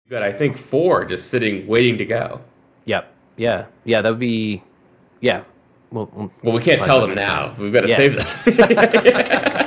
got, I think, four just sitting, waiting to go. Yep. Yeah. Yeah. That would be. Yeah. Well, we can't tell them now. Time. We've got to save them.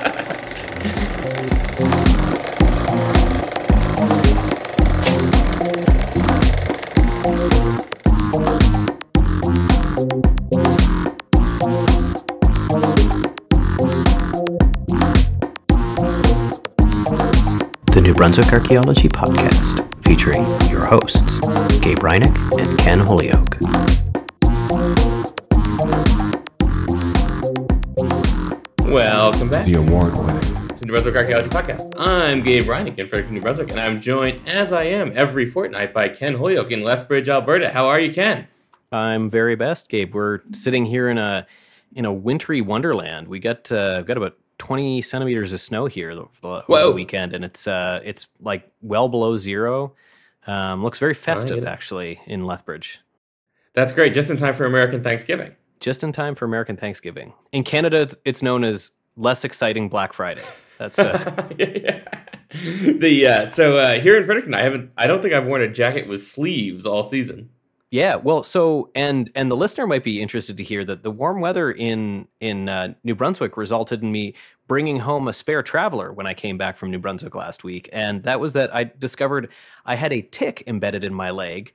The New Brunswick Archaeology Podcast, featuring your hosts, Gabe Reinick and Ken Holyoke. Welcome back. The award-winning to New Brunswick Archaeology Podcast. I'm Gabe Reinick in Fredericton, New Brunswick, and I'm joined, as I am every fortnight, by Ken Holyoke in Lethbridge, Alberta. How are you, Ken? I'm very best, Gabe. We're sitting here in a wintry wonderland. We got about 20 centimeters of snow here over the weekend, and it's like well below zero. Looks very festive, actually, in Lethbridge. That's great. Just in time for American Thanksgiving. Just in time for American Thanksgiving. In Canada, it's known as less exciting Black Friday. That's yeah. So here in Fredericton, I don't think I've worn a jacket with sleeves all season. Yeah, well, so and the listener might be interested to hear that the warm weather in New Brunswick resulted in me bringing home a spare traveler when I came back from New Brunswick last week, and that was that I discovered I had a tick embedded in my leg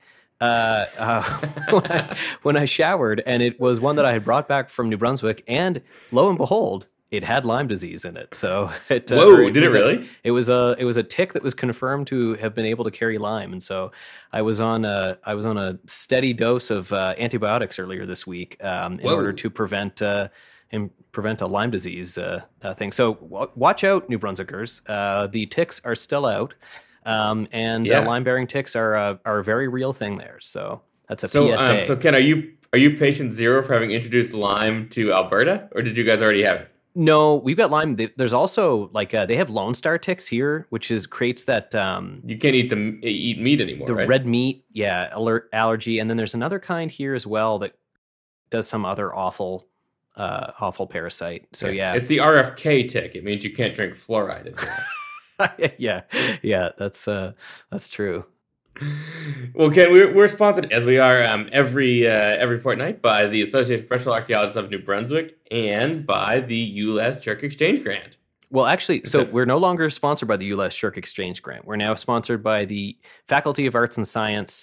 when I showered, and it was one that I had brought back from New Brunswick, and lo and behold, it had Lyme disease in it. So it did it really? It was a tick that was confirmed to have been able to carry Lyme, and so I was on a steady dose of antibiotics earlier this week in order to prevent a Lyme disease thing. So watch out, New Brunswickers. The ticks are still out, and Lyme-bearing ticks are a very real thing there. So that's a PSA. So Ken, are you patient zero for having introduced Lyme to Alberta, or did you guys already have it? No, we've got Lyme. There's also they have Lone Star ticks here, which creates that you can't eat meat anymore. The right? red meat, allergy, and then there's another kind here as well that does some other awful parasite. So it's the RFK tick. It means you can't drink fluoride anymore. yeah, that's true. Well, Ken, we're sponsored, as we are every fortnight, by the Association of Professional Archaeologists of New Brunswick and by the ULEZ Shirk Exchange Grant. Well, actually, so we're no longer sponsored by the ULEZ Shirk Exchange Grant. We're now sponsored by the Faculty of Arts and Science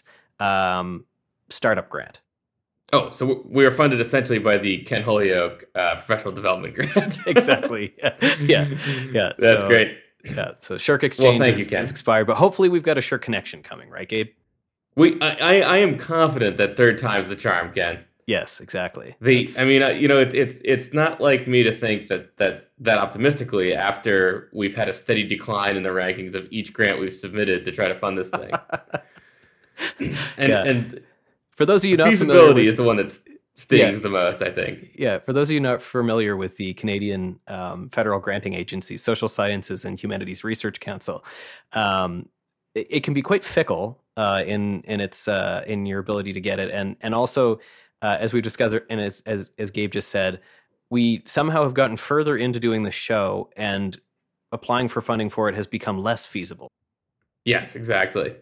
Startup Grant. Oh, so we are funded essentially by the Ken Holyoke Professional Development Grant. Exactly. Yeah. That's great. Yeah, so Shirk Exchange is expired, but hopefully we've got a Shirk connection coming, right, Gabe? I am confident that third time's the charm, Ken. Yes, exactly. It's not like me to think that optimistically after we've had a steady decline in the rankings of each grant we've submitted to try to fund this thing. And for those of you not feasibility is the one that stings the most, I think. Yeah, for those of you not familiar with the Canadian federal granting agency, Social Sciences and Humanities Research Council, it can be quite fickle in its in your ability to get it, and also as we've discussed, and as Gabe just said, we somehow have gotten further into doing the show, and applying for funding for it has become less feasible. Yes, exactly.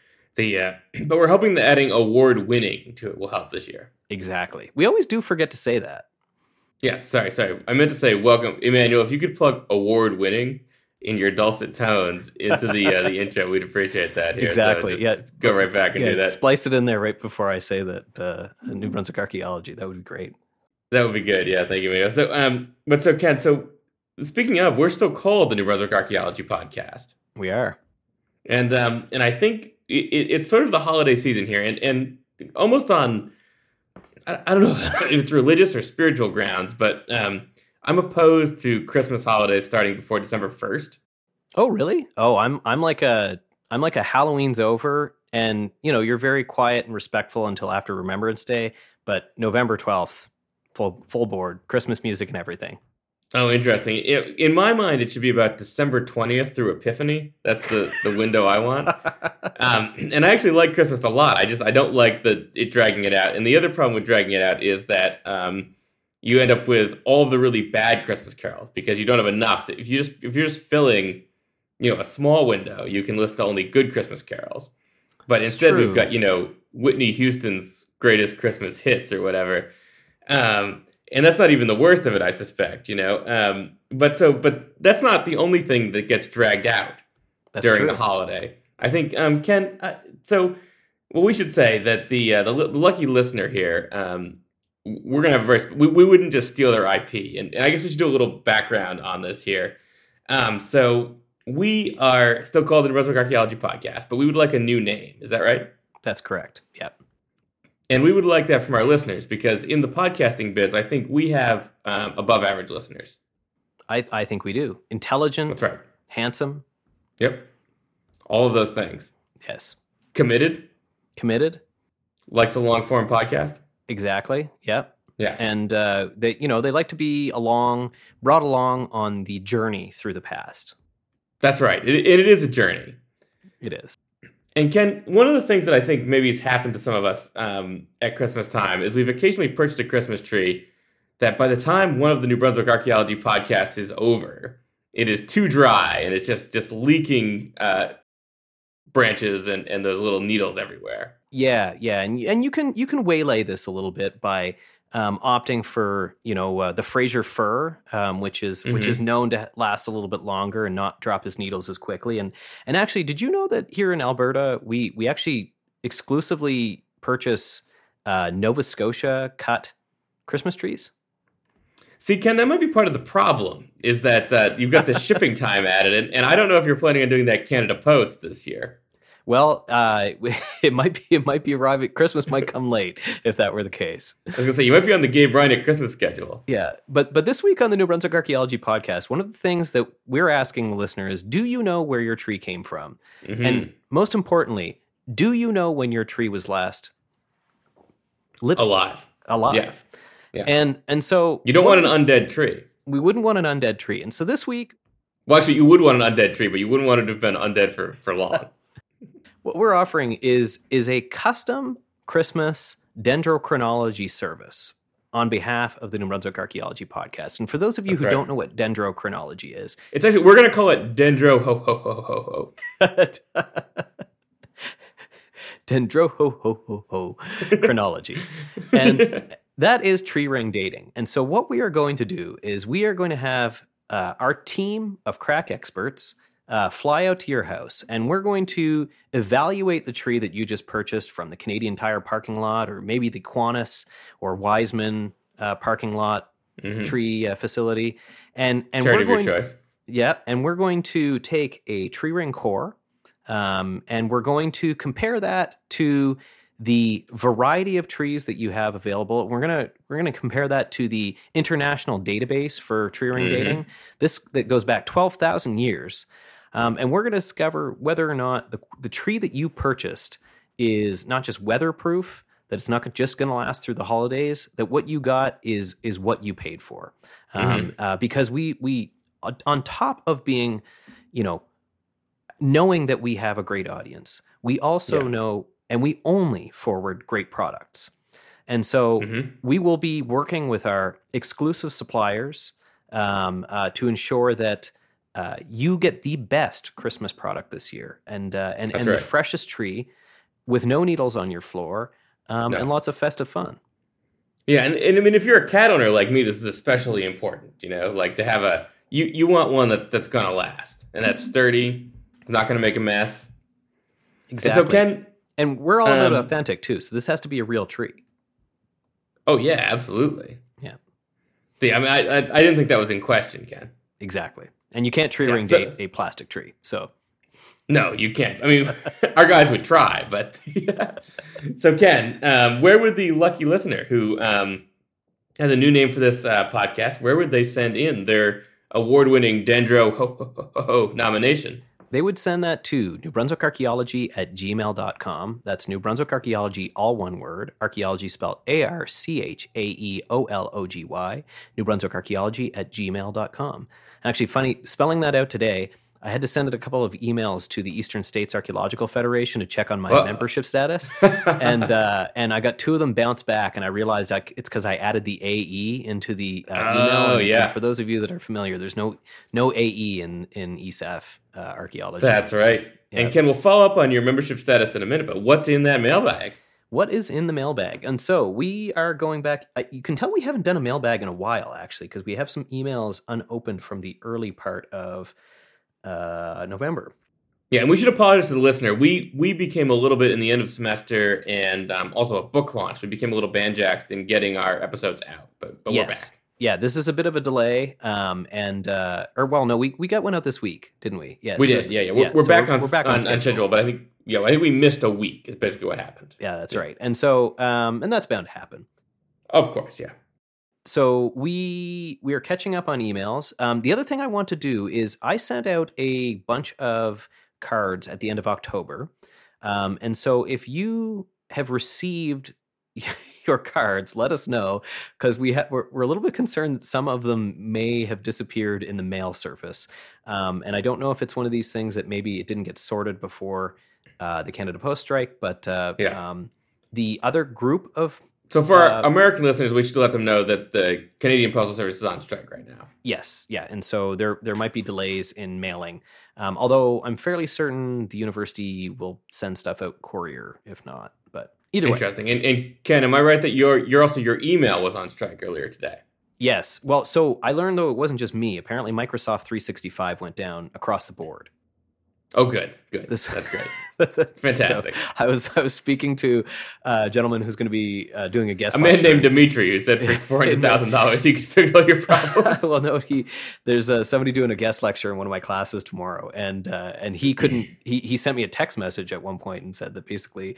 But we're hoping that adding award-winning to it will help this year. Exactly. We always do forget to say that. Yeah, sorry. I meant to say welcome. Emmanuel, if you could plug award-winning in your dulcet tones into the intro, we'd appreciate that here. Exactly. So just go right back and do that. Splice it in there right before I say that New Brunswick Archaeology. That would be great. That would be good. Yeah, thank you, Emmanuel. So Ken, speaking of, we're still called the New Brunswick Archaeology Podcast. We are. And I think it's sort of the holiday season here, and almost on, I don't know if it's religious or spiritual grounds, but I'm opposed to Christmas holidays starting before December 1st. Oh, really? Oh, I'm like a Halloween's over, and you're very quiet and respectful until after Remembrance Day, but November 12th, full board, Christmas music and everything. Oh, interesting. In my mind, it should be about December 20th through Epiphany. That's the window I want. And I actually like Christmas a lot. I don't like it dragging it out. And the other problem with dragging it out is that you end up with all of the really bad Christmas carols because you don't have enough. If you're just filling, a small window, you can list only good Christmas carols. but instead we've got, Whitney Houston's greatest Christmas hits or whatever. And that's not even the worst of it, I suspect, But that's not the only thing that gets dragged out during the holiday. I think, Ken, we should say that the lucky listener here, we're going to have we wouldn't just steal their IP. And I guess we should do a little background on this here. So we are still called the New Brunswick Archaeology Podcast, but we would like a new name. Is that right? That's correct. Yep. And we would like that from our listeners, because in the podcasting biz, I think we have above average listeners. I think we do. Intelligent. That's right. Handsome. Yep. All of those things. Yes. Committed. Likes a long form podcast. Exactly. Yep. Yeah. And they like to be brought along on the journey through the past. That's right. It is a journey. It is. And Ken, one of the things that I think maybe has happened to some of us at Christmas time is we've occasionally purchased a Christmas tree that by the time one of the New Brunswick Archaeology podcasts is over, it is too dry and it's just leaking branches and those little needles everywhere. Yeah, and you can waylay this a little bit by opting for the Fraser fir, which is known to last a little bit longer and not drop his needles as quickly. And actually, did you know that here in Alberta we actually exclusively purchase Nova Scotia cut Christmas trees? See, Ken, that might be part of the problem, is that you've got the shipping time added, and I don't know if you're planning on doing that Canada Post this year. Well, it might be arriving. Christmas might come late if that were the case. I was gonna say, you might be on the Gabe Brynick Christmas schedule. Yeah, but this week on the New Brunswick Archaeology Podcast, one of the things that we're asking the listener is, do you know where your tree came from? Mm-hmm. And most importantly, do you know when your tree was last living? Alive. Yeah. And so you don't want an undead tree. We wouldn't want an undead tree. And so this week, well, actually, you would want an undead tree, but you wouldn't want it to have been undead for long. What we're offering is a custom Christmas dendrochronology service on behalf of the New Brunswick Archaeology Podcast. And for those of you who don't know what dendrochronology is, it's actually, we're going to call it dendro ho ho ho ho ho. Dendro ho ho ho ho chronology. And that is tree ring dating. And so what we are going to do is we are going to have our team of crack experts fly out to your house, and we're going to evaluate the tree that you just purchased from the Canadian Tire parking lot, or maybe the Qantas or Wiseman parking lot tree facility. And we're going, choice. Yeah, and we're going to take a tree ring core, and we're going to compare that to the variety of trees that you have available. We're gonna compare that to the international database for tree ring dating. That goes back 12,000 years. And we're going to discover whether or not the tree that you purchased is not just weatherproof, that it's not just going to last through the holidays, that what you got is what you paid for. Because we on top of being, knowing that we have a great audience, we also know, and we only forward great products. And so we will be working with our exclusive suppliers to ensure that you get the best Christmas product this year, and the freshest tree with no needles on your floor, and lots of festive fun. Yeah, and I mean, if you're a cat owner like me, this is especially important. Like to have you want one that's going to last, and that's sturdy, not going to make a mess. Exactly. And so and we're all about authentic too, so this has to be a real tree. Oh yeah, absolutely. Yeah. See, I mean, I didn't think that was in question, Ken. Exactly. And you can't tree ring date a plastic tree. So, no, you can't. I mean, our guys would try, but yeah. So, Ken, where would the lucky listener who has a new name for this podcast, where would they send in their award-winning Dendro ho ho ho ho nomination? They would send that to newbrunswickarchaeology@gmail.com. That's New Brunswick Archaeology, all one word. Archaeology spelled ARCHAEOLOGY. newbrunswickarchaeology@gmail.com. Actually, funny, spelling that out today, I had to send it a couple of emails to the Eastern States Archaeological Federation to check on my membership status. And I got two of them bounced back, and I realized it's because I added the AE into the email. And for those of you that are familiar, there's no AE in ESAF archaeology. That's right. And Ken, we'll follow up on your membership status in a minute, but what's in that mailbag? What is in the mailbag? And so we are going back. You can tell we haven't done a mailbag in a while, actually, because we have some emails unopened from the early part of November. Yeah, and we should apologize to the listener. We became a little bit in the end of semester and also a book launch. We became a little banjaxed in getting our episodes out, but yes. We're back. Yeah, this is a bit of a delay. We got one out this week, didn't we? Yes, we did. Yeah. We're back on schedule, but I think we missed a week is basically what happened. Yeah, that's right. And so, and that's bound to happen. Of course, yeah. So we are catching up on emails. The other thing I want to do is I sent out a bunch of cards at the end of October. And so if you have received your cards, let us know, because we're a little bit concerned that some of them may have disappeared in the mail service. And I don't know if it's one of these things that maybe it didn't get sorted before the Canada Post strike, but the other group of... So for our American listeners, we should let them know that the Canadian Postal Service is on strike right now. Yes, yeah, and so there might be delays in mailing. Although I'm fairly certain the university will send stuff out courier, if not. But either way. Interesting. And Ken, am I right that your email was on strike earlier today? Yes. Well, so I learned, though, it wasn't just me. Apparently, Microsoft 365 went down across the board. Oh, good. That's great. That's fantastic. So I was speaking to a gentleman who's going to be doing a guest lecture. A man named Dimitri who said for $400,000 he could fix all your problems. Well, no, there's somebody doing a guest lecture in one of my classes tomorrow, and he couldn't. He sent me a text message at one point and said that basically,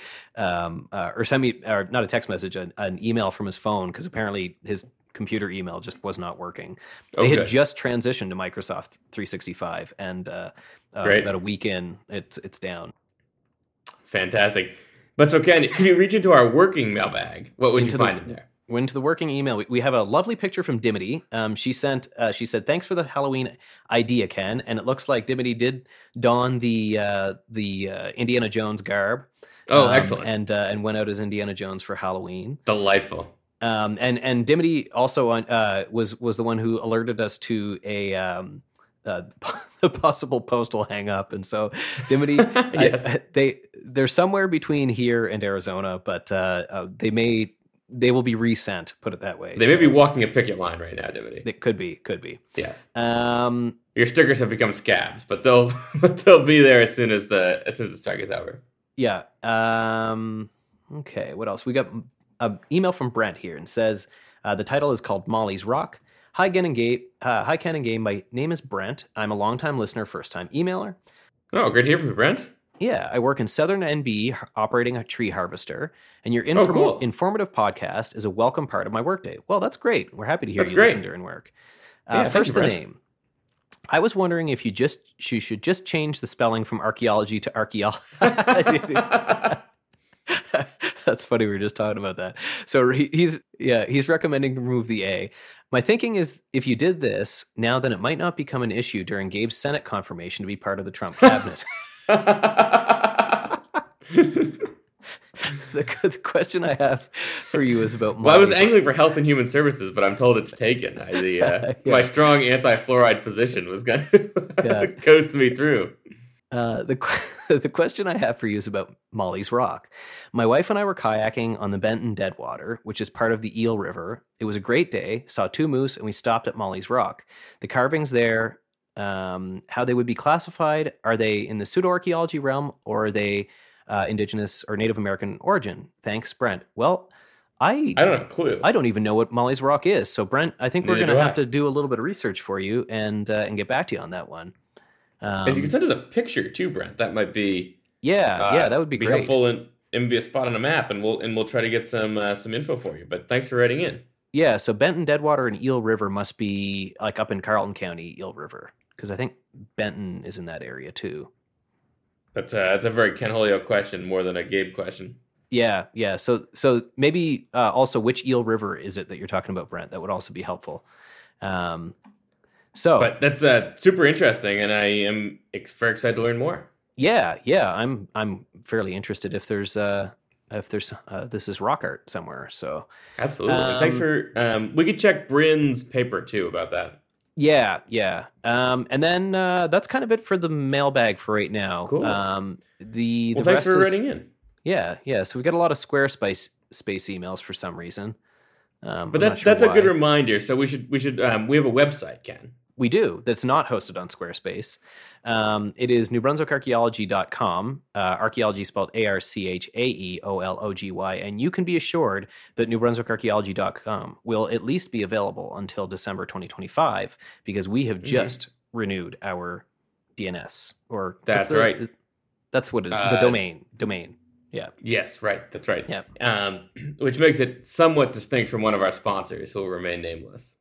or sent me, or not a text message, an email from his phone, because apparently his computer email just was not working. They had just transitioned to Microsoft 365, and about a week in, it's down. Fantastic. But so, Ken, if you reach into our working mailbag, what would you find in there? Went to the working email. We have a lovely picture from Dimity. She said, "Thanks for the Halloween idea, Ken." And it looks like Dimity did don the Indiana Jones garb. Oh, excellent! And went out as Indiana Jones for Halloween. Delightful. And Dimity also was the one who alerted us to the possible postal hang up, and so Dimity, yes. They're somewhere between here and Arizona, but they will be resent. Put it that way. They may be walking a picket line right now, Dimity. It could be. Yes. Your stickers have become scabs, but they'll be there as soon as the strike is over. Yeah. Okay. What else? We got an email from Brent here, and says the title is called Molly's Rock. Hi, Ken and Gabe. My name is Brent. I'm a longtime listener, first-time emailer. Oh, great to hear from you, Brent. Yeah, I work in Southern NB operating a tree harvester, and your informative podcast is a welcome part of my workday. Well, that's great. We're happy to hear you listen during work. First, the name. I was wondering if you should just change the spelling from archaeology to archaeology. That's funny. We were just talking about that. So he's recommending to remove the A. My thinking is, if you did this, now then it might not become an issue during Gabe's Senate confirmation to be part of the Trump cabinet. The question I have for you is about... Well, I was angling for Health and Human Services, but I'm told it's taken. My strong anti-fluoride position was going to coast me through. The question I have for you is about Molly's Rock. My wife and I were kayaking on the Benton Deadwater, which is part of the Eel River. It was a great day, saw 2 moose, and we stopped at Molly's Rock. The carvings there, how they would be classified, are they in the pseudo-archaeology realm, or are they indigenous or Native American origin? Thanks, Brent. Well, I don't have a clue. I don't even know what Molly's Rock is. So, Brent, I think we're going to have to do a little bit of research for you and get back to you on that one. If you can send us a picture too, Brent, that might be that would be great. Helpful and be a spot on a map, and we'll try to get some info for you. But thanks for writing in. Yeah, so Benton Deadwater and Eel River must be like up in Carleton County, Eel River, because I think Benton is in that area too. That's a very Ken Holyoke question more than a Gabe question. Yeah. So maybe also which Eel River is it that you're talking about, Brent? That would also be helpful. But that's super interesting, and I am very excited to learn more. Yeah, I'm fairly interested if there's this is rock art somewhere. So absolutely. Thanks for we could check Bryn's paper too about that. Yeah. And then that's kind of it for the mailbag for right now. Cool. The thanks rest for is, writing in. Yeah. So we got a lot of Squarespace emails for some reason. But that's a good reminder. So we have a website, Ken. We do. That's not hosted on Squarespace. It is newbrunswickarchaeology.com, archaeology spelled ARCHAEOLOGY, and you can be assured that newbrunswickarchaeology.com will at least be available until December 2025, because we have just renewed our DNS. Or that's right. That's what the domain. Yeah. Yes, right. That's right. Yeah. Which makes it somewhat distinct from one of our sponsors, who will remain nameless.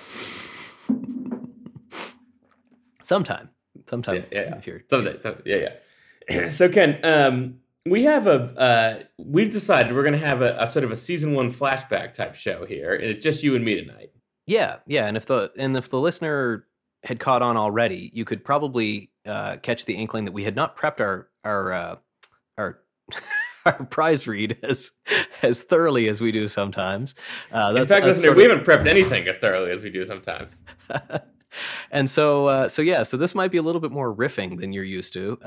Sometime. Yeah. Someday. So Ken, we've decided we're going to have a sort of a season 1 flashback type show here, and it's just you and me tonight. Yeah. And if the listener had caught on already, you could probably catch the inkling that we had not prepped our prize read as thoroughly as we do sometimes. In fact, listener, we haven't prepped anything as thoroughly as we do sometimes. And so this might be a little bit more riffing than you're used to.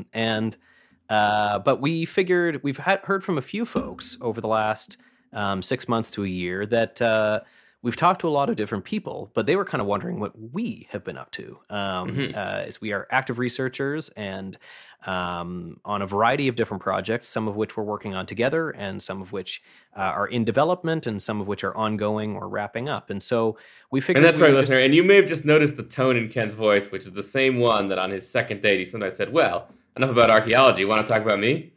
But we figured we've heard from a few folks over the last 6 months to a year that we've talked to a lot of different people, but they were kind of wondering what we have been up to. As we are active researchers and on a variety of different projects, some of which we're working on together, and some of which are in development, and some of which are ongoing or wrapping up. And so we figured... And that's right, listener. And you may have just noticed the tone in Ken's voice, which is the same one that on his second date he sometimes said, well, enough about archaeology. You want to talk about me?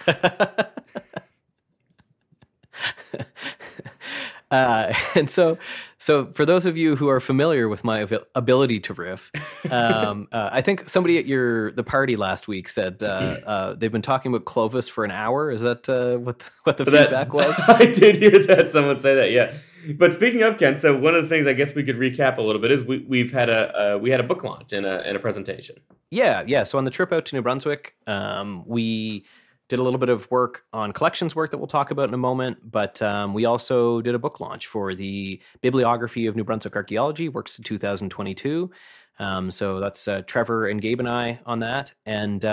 And so for those of you who are familiar with my ability to riff, I think somebody at the party last week said they've been talking about Clovis for an hour. Is that what the feedback was? I did hear that. Someone say that, yeah. But speaking of, Ken, so one of the things I guess we could recap a little bit is we had a book launch and a presentation. Yeah. So on the trip out to New Brunswick, we did a little bit of work on collections work that we'll talk about in a moment, but we also did a book launch for the Bibliography of New Brunswick Archaeology, Works to 2022. So that's Trevor and Gabe and I on that, and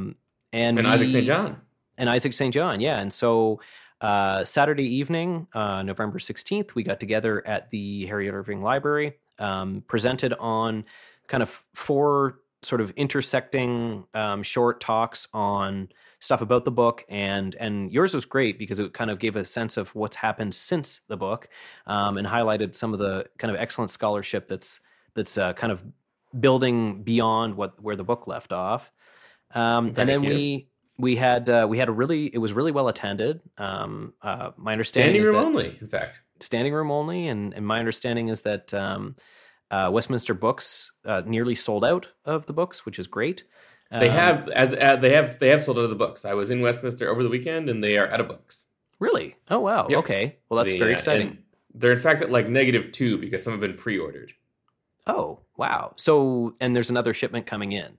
Isaac St. John. And Isaac St. John, yeah. And so Saturday evening, November 16th, we got together at the Harriet Irving Library, presented on kind of 4 sort of intersecting short talks on stuff about the book, and yours was great because it kind of gave a sense of what's happened since the book, and highlighted some of the kind of excellent scholarship that's kind of building beyond where the book left off. And then we had it was really well attended. My understanding standing room only, in fact, standing room only, and my understanding is that Westminster Books nearly sold out of the books, which is great. They have sold out of the books. I was in Westminster over the weekend, and they are out of books. Really? Oh wow. Yep. Okay. Well, that's very exciting. They're in fact at like -2 because some have been pre-ordered. Oh wow. So, and there's another shipment coming in.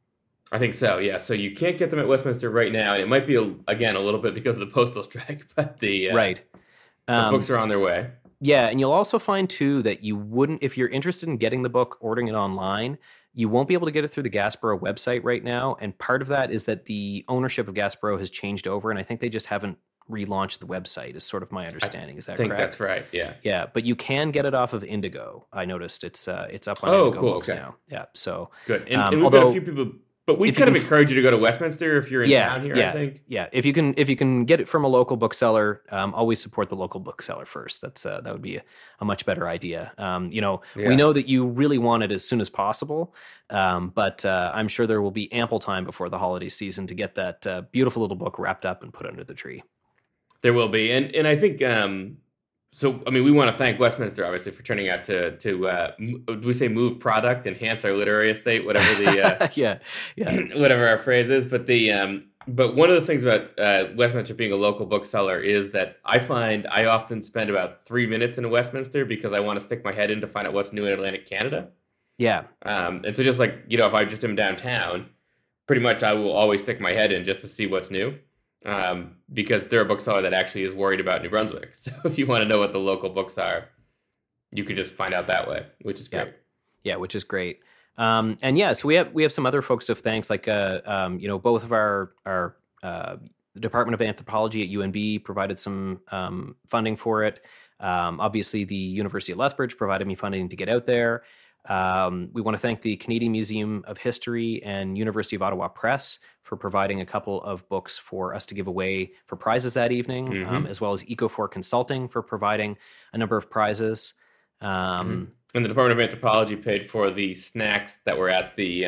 I think so. Yeah. So you can't get them at Westminster right now, and it might be again a little bit because of the postal strike, but the books are on their way. Yeah, and you'll also find too that you wouldn't, if you're interested in getting the book, ordering it online, you won't be able to get it through the Gasbro website right now. And part of that is that the ownership of Gasbro has changed over, and I think they just haven't relaunched the website, is sort of my understanding. Is that correct? I think that's right, yeah. Yeah, but you can get it off of Indigo. I noticed it's up on Indigo Books now. Yeah, so... Good. And we've got a few people... But we kind of encourage you to go to Westminster if you're in town here, I think. Yeah, if you can get it from a local bookseller, always support the local bookseller first. That would be a much better idea. We know that you really want it as soon as possible, but I'm sure there will be ample time before the holiday season to get that beautiful little book wrapped up and put under the tree. There will be, and I think... So, I mean, we want to thank Westminster, obviously, for turning out to do we say move product, enhance our literary estate, whatever the whatever our phrase is. But but one of the things about Westminster being a local bookseller is that I find I often spend about 3 minutes in Westminster because I want to stick my head in to find out what's new in Atlantic Canada. Yeah. And so just like, if I just am downtown, pretty much I will always stick my head in just to see what's new. Because they're a bookseller that actually is worried about New Brunswick. So if you want to know what the local books are, you can just find out that way, which is great. which is great. And yeah, so we have some other folks of thanks, like both of our the Department of Anthropology at UNB provided some funding for it. Obviously, the University of Lethbridge provided me funding to get out there. We want to thank the Canadian Museum of History and University of Ottawa Press for providing a couple of books for us to give away for prizes that evening, as well as Eco4 Consulting for providing a number of prizes. And the Department of Anthropology paid for the snacks that were at the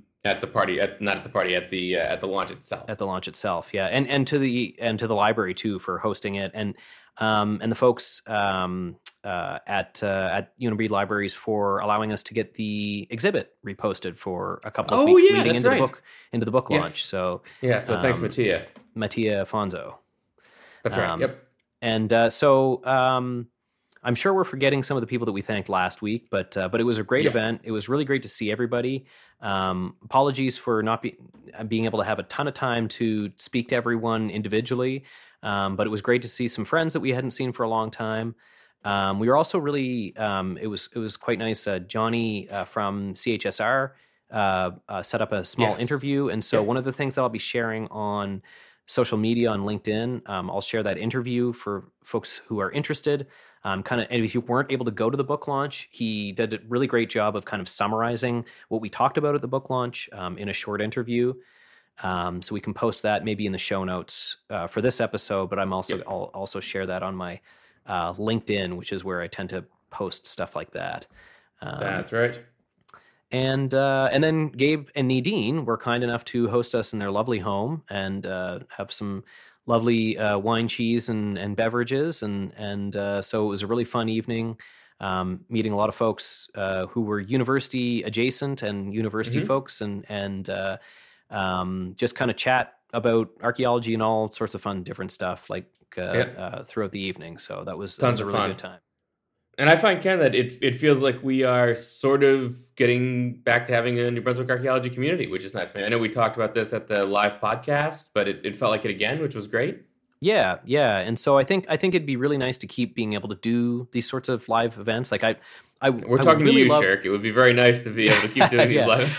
launch itself. At the launch itself, yeah, and to the library too for hosting it, and the folks at UNB Libraries for allowing us to get the exhibit reposted for a couple of weeks leading into the book launch. So thanks, Mattia Afonso. That's right. Yep. And I'm sure we're forgetting some of the people that we thanked last week, but it was a great event. It was really great to see everybody. Apologies for not being able to have a ton of time to speak to everyone individually, but it was great to see some friends that we hadn't seen for a long time. We were also really it was quite nice. Johnny from CHSR set up a small interview, and so one of the things that I'll be sharing on social media on LinkedIn, I'll share that interview for folks who are interested. And if you weren't able to go to the book launch, he did a really great job of kind of summarizing what we talked about at the book launch in a short interview. So we can post that maybe in the show notes for this episode, but I'll also share that on my LinkedIn, which is where I tend to post stuff like that. That's right. And then Gabe and Nadine were kind enough to host us in their lovely home and have some lovely wine, cheese, and beverages, and so it was a really fun evening, meeting a lot of folks who were university adjacent and university folks, and just kind of chat about archaeology and all sorts of fun, different stuff throughout the evening. So that was a really good time. And I find, Ken, that it feels like we are sort of getting back to having a New Brunswick archaeology community, which is nice. I know we talked about this at the live podcast, but it felt like it again, which was great. Yeah. And so I think it'd be really nice to keep being able to do these sorts of live events. Like we're talking really to you, Shirk. It would be very nice to be able to keep doing these live.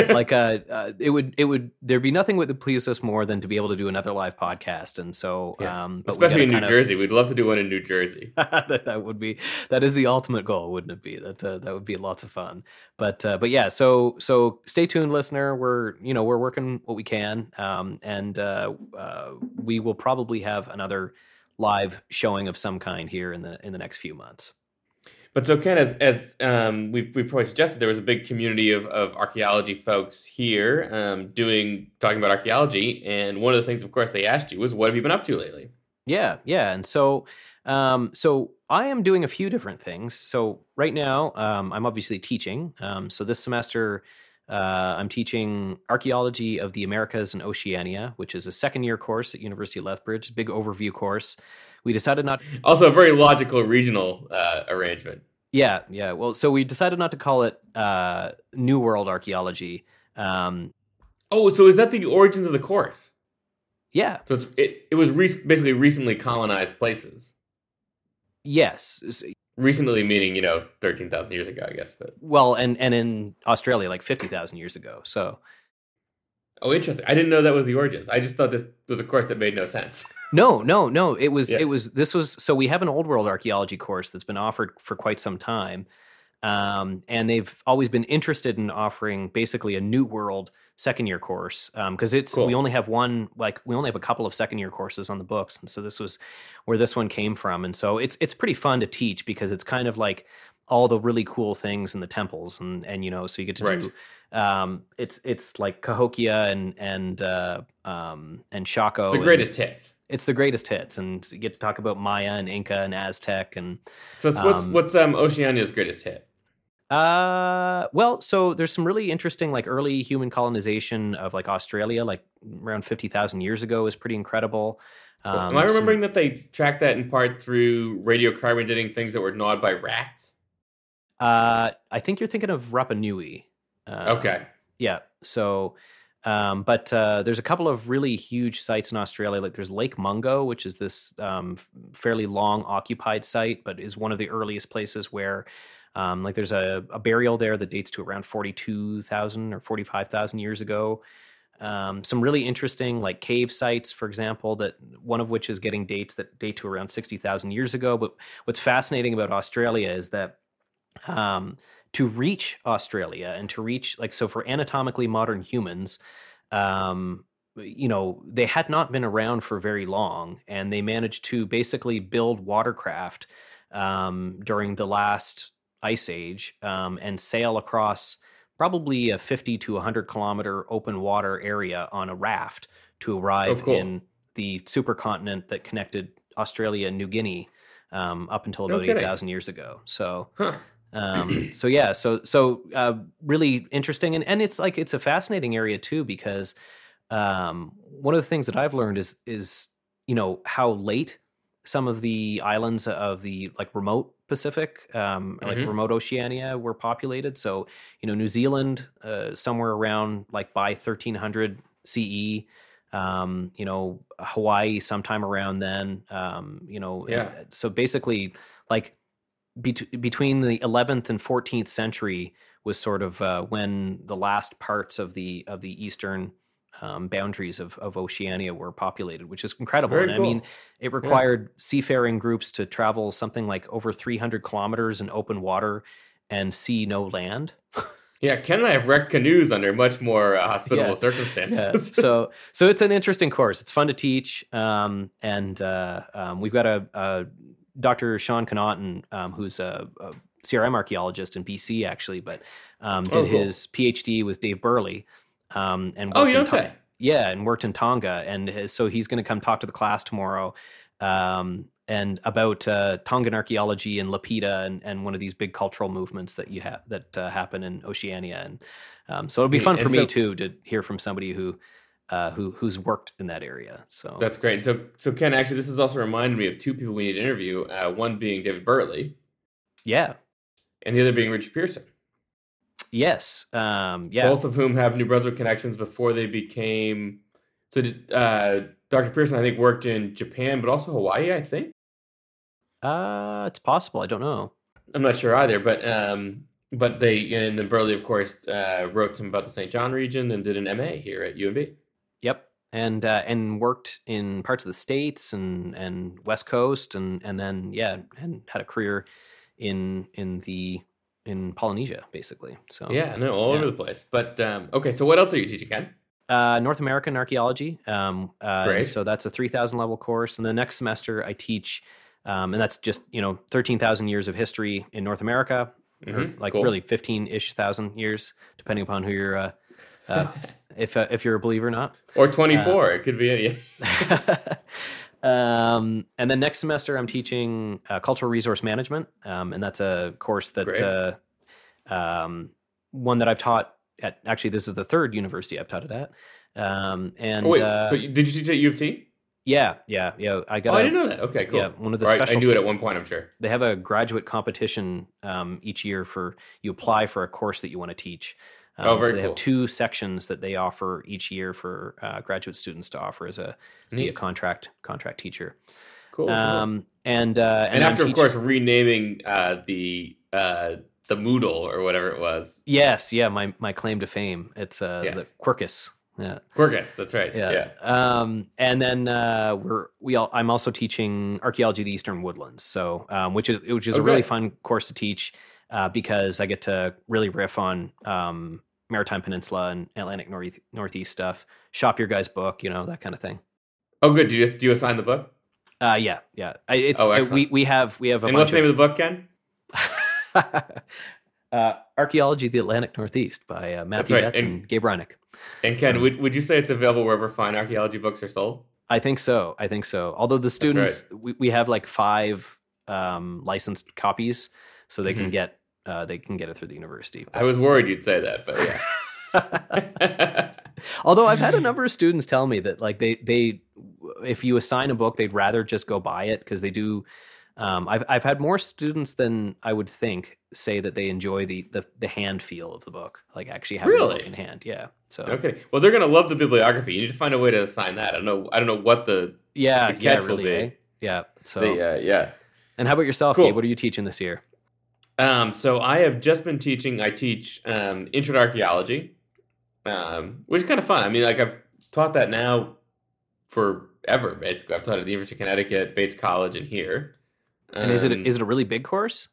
There'd be nothing that would please us more than to be able to do another live podcast. And so, especially in New Jersey, we'd love to do one in New Jersey. that is the ultimate goal, wouldn't it be? That would be lots of fun. But yeah, so stay tuned, listener. We're working what we can, and we will probably have another live showing of some kind here in the next few months. But so, Ken, as we probably suggested, there was a big community of archaeology folks here talking about archaeology, and one of the things, of course, they asked you was, "What have you been up to lately?" Yeah, and so I am doing a few different things. So right now, I'm obviously teaching. So this semester, I'm teaching Archaeology of the Americas and Oceania, which is a second-year course at University of Lethbridge, big overview course. We decided not... Also a very logical regional arrangement. Yeah. Well, so we decided not to call it New World Archaeology. So is that the origins of the course? Yeah. So it was basically recently colonized places. Yes. Recently meaning, 13,000 years ago, I guess. But well, and in Australia, like 50,000 years ago. So... Oh, interesting. I didn't know that was the origins. I just thought this was a course that made no sense. No. So we have an old world archaeology course that's been offered for quite some time. And they've always been interested in offering basically a new world second year course. Cause cool. We only have a couple of second year courses on the books. And so this was where this one came from. And so it's pretty fun to teach because it's kind of like all the really cool things in the temples and so you get to do, it's like Cahokia and Chaco. It's the greatest hits. It's the greatest hits, and you get to talk about Maya and Inca and Aztec, and so what's Oceania's greatest hit? Well, so there's some really interesting like early human colonization of like Australia, like around 50,000 years ago, is pretty incredible. Am I remembering that they tracked that in part through radiocarbon dating things that were gnawed by rats? I think you're thinking of Rapa Nui. Okay. Yeah. So, but there's a couple of really huge sites in Australia. Like there's Lake Mungo, which is this fairly long occupied site, but is one of the earliest places where Like there's a burial there that dates to around 42,000 or 45,000 years ago. Some really interesting like cave sites, for example, that one of which is getting dates that date to around 60,000 years ago. But what's fascinating about Australia is that to reach Australia and to reach so for anatomically modern humans, they had not been around for very long, and they managed to basically build watercraft during the last ice age and sail across probably a 50 to 100 kilometer open water area on a raft to arrive in the supercontinent that connected Australia and New Guinea up until about 8,000 years ago. So, really interesting. And it's it's a fascinating area too, because one of the things that I've learned is how late some of the islands of the remote Pacific, remote Oceania, were populated. So, New Zealand, somewhere around by 1300 CE, Hawaii sometime around then, so basically between the 11th and 14th century was sort of when the last parts of the eastern boundaries of Oceania were populated, which is incredible. Very cool. I mean, it required seafaring groups to travel something like over 300 kilometers in open water and see no land. Yeah, Ken and I have wrecked canoes under much more hospitable circumstances. So it's an interesting course. It's fun to teach, and we've got a Dr. Sean Connaughton, who's a CRM archaeologist in BC, actually, but did his PhD with Dave Burley. And worked in Tonga, and so he's going to come talk to the class tomorrow, and about Tongan archaeology and Lapita and one of these big cultural movements that happen in Oceania, and so it'll be fun for me too to hear from somebody who's worked in that area. So that's great. So Ken, actually, this has also reminded me of two people we need to interview. One being David Burley, and the other being Richard Pearson. Yes. Both of whom have New Brunswick connections before they became. So Dr. Pearson, I think, worked in Japan, but also Hawaii, I think. It's possible. I don't know. I'm not sure either, but they, and then Burley, of course, wrote some about the St. John region and did an MA here at UNB. Yep. And worked in parts of the States and West Coast and then, and had a career in Polynesia, basically. So all over the place. But okay, so what else are you teaching, Ken? North American archaeology. Great. So that's a 3,000 level course, and the next semester I teach, and that's just 13,000 years of history in North America, or really 15-ish thousand years, depending upon who you're, if you're a believer or not, or 24. It could be any. And then next semester I'm teaching cultural resource management, and that's a course that one that I've taught at. Actually, this is the third university I've taught it at. So did you teach at U of T? Yeah. I didn't know that. Okay, cool. Yeah, one of the special. I knew it at one point, I'm sure. They have a graduate competition each year for you apply for a course that you want to teach. Very so they cool. have 2 sections that they offer each year for graduate students to offer as a contract teacher. Cool. And after, of course, renaming the Moodle or whatever it was. Yes, my claim to fame. It's the Quercus. Yeah, Quercus. That's right. Yeah. And then I'm also teaching archaeology of the Eastern Woodlands. So which is a really fun course to teach. Because I get to really riff on Maritime Peninsula and Atlantic Northeast stuff. Shop your guy's book, that kind of thing. Oh, good. Do you assign the book? Yeah. We have a. And what's the name of the book, Ken? Archaeology of the Atlantic Northeast by Matthew Betts and Gabe Reineck. And Ken, would you say it's available wherever fine archaeology books are sold? I think so. Although the students, we have 5 licensed copies, so they can get. They can get it through the university. I was worried you'd say that, but yeah. Although I've had a number of students tell me that they if you assign a book, they'd rather just go buy it because they do. I've had more students than I would think say that they enjoy the hand feel of the book, actually having the book in hand. Yeah. So okay, well they're gonna love the bibliography. You need to find a way to assign that. I don't know what the catch really, will be. Yeah. So yeah. And how about yourself, Gabe? What are you teaching this year? So I have just been teaching. I teach intro to archaeology, which is kind of fun. I mean, like I've taught that now forever. Basically, I've taught at the University of Connecticut, Bates College, and here. And is it a really big course?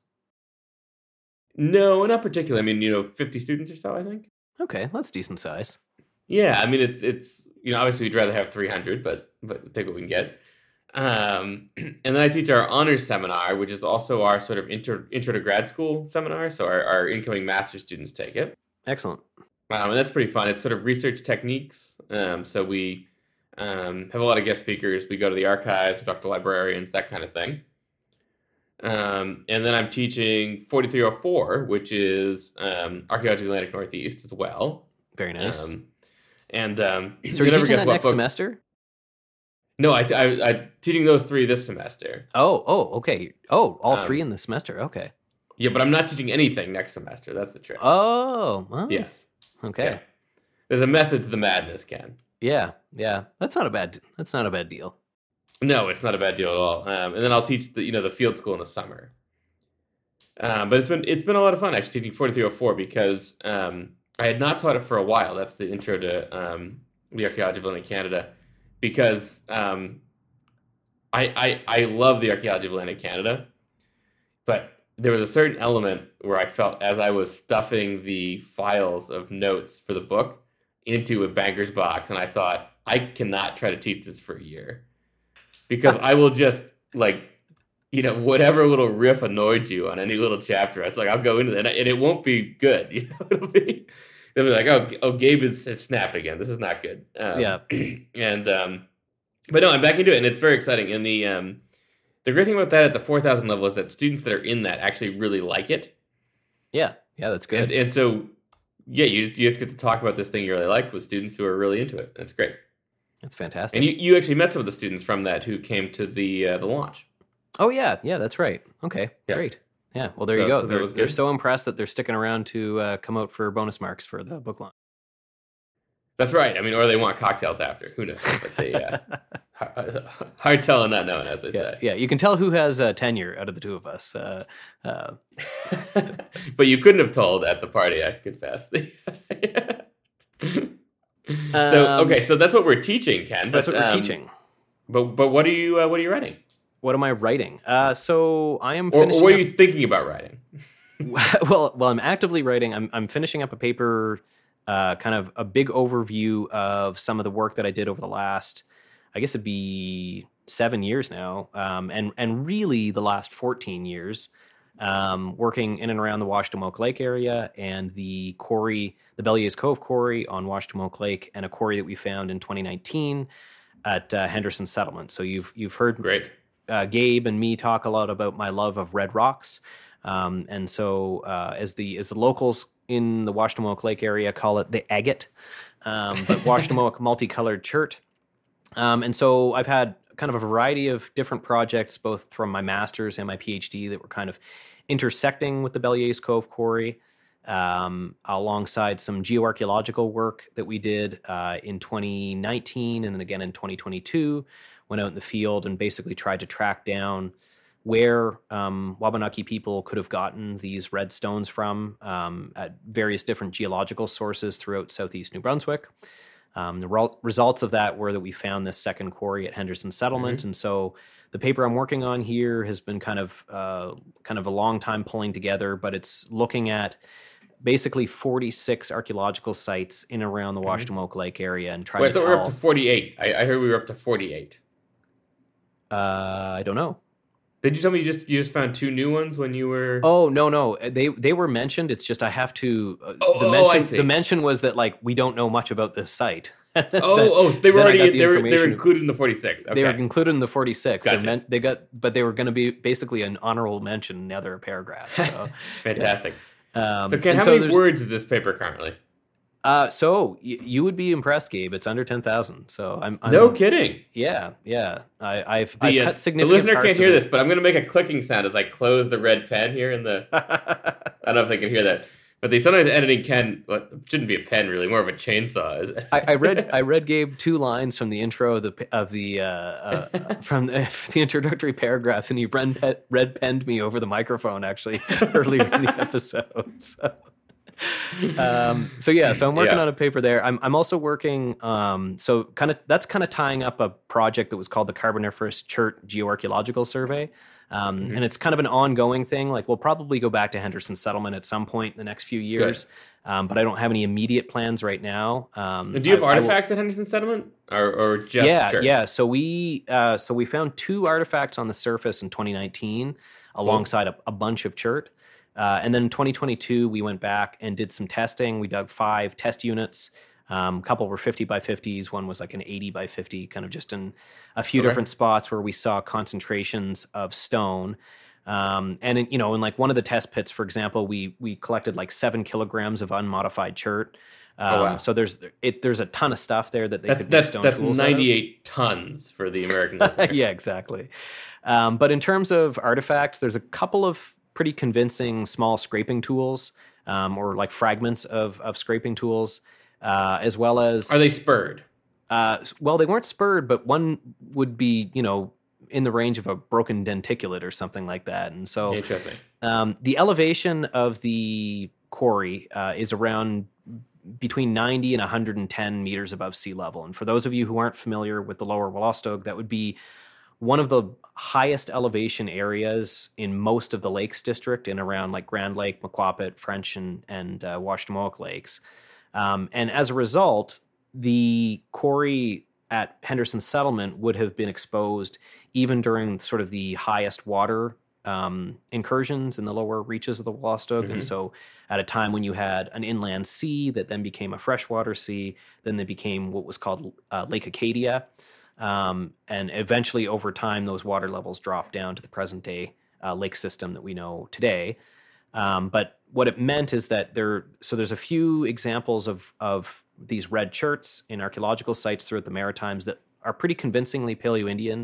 No, not particularly. I mean, 50 students or so, I think. Okay, that's decent size. Yeah, I mean, it's obviously we'd rather have 300, but take what we can get. And then I teach our honors seminar, which is also our sort of intro to grad school seminar. So our incoming master's students take it. Excellent. And that's pretty fun. It's sort of research techniques. So we have a lot of guest speakers. We go to the archives, we talk to librarians, that kind of thing. And then I'm teaching 4304, which is Archaeology of the Atlantic Northeast as well. Very nice. So are you teaching that next semester? No, I'm teaching those 3 this semester. Oh, okay. Oh, all 3 in the semester. Okay. Yeah, but I'm not teaching anything next semester. That's the trick. Oh, well, yes. Okay. Yeah. There's a method to the madness, Ken. Yeah. That's not a bad deal. No, it's not a bad deal at all. And then I'll teach the field school in the summer. But it's been a lot of fun actually teaching 4304 because I had not taught it for a while. That's the intro to the archaeology of Atlantic Canada. Because I love the archaeology of Atlantic Canada, but there was a certain element where I felt as I was stuffing the files of notes for the book into a banker's box, and I thought, I cannot try to teach this for a year. Because I will just, whatever little riff annoyed you on any little chapter, it's like, I'll go into that, and it won't be good. It'll be like, oh, Gabe has snapped again. This is not good. Yeah. And, but no, I'm back into it, and it's very exciting. And the great thing about that at the 4,000 level is that students that are in that actually really like it. Yeah, that's good. And so, yeah, you just get to talk about this thing you really like with students who are really into it. That's great. That's fantastic. And you actually met some of the students from that who came to the launch. Oh, yeah, that's right. Okay, yeah. Great. Yeah, well, there you go. So they're so impressed that they're sticking around to come out for bonus marks for the book launch. That's right. I mean, or they want cocktails after. Who knows? But they hard telling, not knowing, as they say. Yeah, you can tell who has tenure out of the two of us. But you couldn't have told at the party, I confess. So that's what we're teaching, Ken. That's what we're teaching. But what are you writing? What am I writing? So I am finishing. Or what are you thinking about writing? Well, I'm actively writing. I'm finishing up a paper, kind of a big overview of some of the work that I did over the last, I guess it'd be 7 years now, and really the last 14 years, working in and around the Washtenamoke Lake area and the quarry, the Bellier's Cove quarry on Washtenamoke Lake, and a quarry that we found in 2019 at Henderson Settlement. So you've heard great. Gabe and me talk a lot about my love of red rocks, and so as the locals in the Washtenamoke Lake area call it the agate, but Washtenamoke multicolored chert. And so I've had kind of a variety of different projects, both from my master's and my PhD, that were kind of intersecting with the Bellier's Cove quarry, alongside some geoarchaeological work that we did in 2019 and then again in 2022. Went out in the field and basically tried to track down where Wabanaki people could have gotten these red stones from at various different geological sources throughout southeast New Brunswick. The results of that were that we found this second quarry at Henderson Settlement, and so the paper I'm working on here has been kind of a long time pulling together, but it's looking at basically 46 archaeological sites in and around the Washtenamoke Lake area and trying to tell... I thought we were up to 48. I heard we were up to 48. I don't know. Did you tell me you just found 2 new ones when you were? Oh no, they were mentioned. It's just I have to. I see. The mention was that we don't know much about this site. They were already they were included in the 46. Okay. They were included in the 46. Gotcha. They were going to be basically an honorable mention in the other paragraph. So fantastic. Yeah. So Ken, how many words is this paper currently? So you would be impressed, Gabe. It's under 10,000. So I'm no kidding. Yeah. I've cut significant. The listener parts can't hear this, but I'm going to make a clicking sound as I close the red pen here in the. I don't know if they can hear that, But they sometimes editing can, well, it shouldn't be a pen really, more of a chainsaw. Is it? I read Gabe 2 lines from the intro of from the introductory paragraphs, and he red penned me over the microphone actually earlier in the episode. So I'm working on a paper there. I'm also working. That's kind of tying up a project that was called the Carboniferous Chert Geoarchaeological Survey. And it's kind of an ongoing thing. Like we'll probably go back to Henderson Settlement at some point in the next few years. But I don't have any immediate plans right now. Do you have artifacts at Henderson Settlement, or just chert? Yeah. So we found 2 artifacts on the surface in 2019, alongside a bunch of chert. And then in 2022, we went back and did some testing. We dug 5 test units. A couple were 50 by 50s. One was like an 80 by 50, kind of just in a few different spots where we saw concentrations of stone. And in like one of the test pits, for example, we collected like 7 kilograms of unmodified chert. So there's a ton of stuff there that they could make stone tools. That's 98 tons for the American listener. Yeah, exactly. But in terms of artifacts, there's a couple of pretty convincing small scraping tools, or like fragments of scraping tools, as well as... Are they spurred? Well, they weren't spurred, but one would be, in the range of a broken denticulate or something like that. And so interesting. The elevation of the quarry is around between 90 and 110 meters above sea level. And for those of you who aren't familiar with the Lower Wolastoq, that would be one of the highest elevation areas in most of the Lakes District, in around like Grand Lake, Maquapit, French, and Washtenamoak Lakes. And as a result, the quarry at Henderson Settlement would have been exposed even during sort of the highest water incursions in the lower reaches of the Wolastoq. And so at a time when you had an inland sea that then became a freshwater sea, then they became what was called Lake Acadia. And eventually over time, those water levels dropped down to the present day lake system that we know today. But what it meant is that there's a few examples of these red cherts in archaeological sites throughout the Maritimes that are pretty convincingly Paleo-Indian,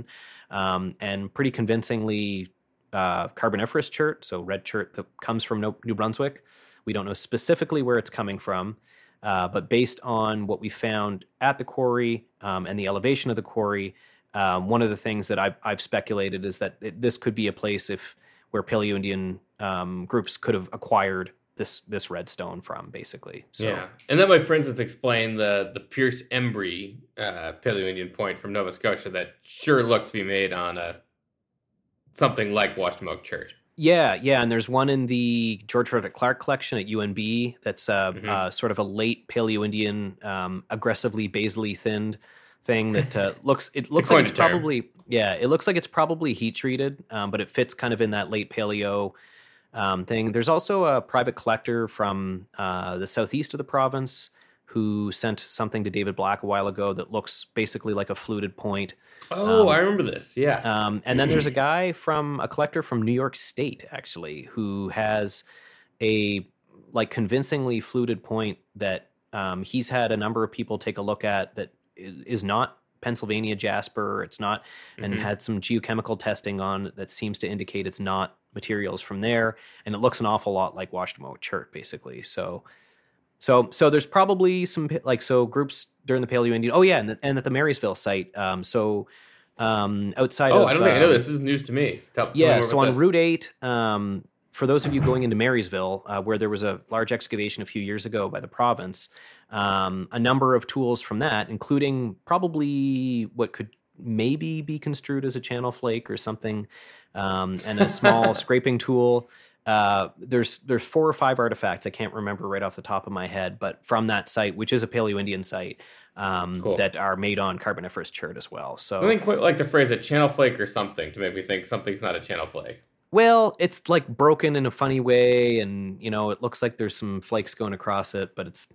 and pretty convincingly Carboniferous chert, so red chert that comes from New Brunswick. We don't know specifically where it's coming from, but based on what we found at the quarry and the elevation of the quarry, one of the things that I've speculated is that this could be a place where Paleo-Indian groups could have acquired this red stone from, basically. So, yeah, and that might, for instance, explain the Pierce Embry Paleo-Indian point from Nova Scotia that sure looked to be made on something like Washtenamoak Chert. Yeah, and there's one in the George Frederick Clark collection at UNB that's sort of a late Paleo-Indian, aggressively basally thinned thing that looks like it's probably it looks like it's probably heat treated, but it fits kind of in that late Paleo thing. There's also a private collector from the southeast of the province who sent something to David Black a while ago that looks basically like a fluted point. Oh, I remember this. Yeah. And then there's a collector from New York State, actually, who has a like convincingly fluted point that he's had a number of people take a look at that is not Pennsylvania jasper. It's not, and had some geochemical testing on that seems to indicate it's not materials from there. And it looks an awful lot like Washtenamoak Chert, basically. So there's probably some groups during the Paleo-Indian. Oh yeah, and at the Marysville site. Outside. Oh, I don't think I know this. This is news to me. Tell me more so about on this. Route 8, for those of you going into Marysville, where there was a large excavation a few years ago by the province, a number of tools from that, including probably what could maybe be construed as a channel flake or something, and a small scraping tool. There's 4 or 5 artifacts I can't remember right off the top of my head, but from that site, which is a Paleo-Indian site, cool. that are made on Carboniferous chert as well. So I think quite like the phrase a channel flake or something to make me think something's not a channel flake. Well, it's like broken in a funny way, and it looks like there's some flakes going across it, but it's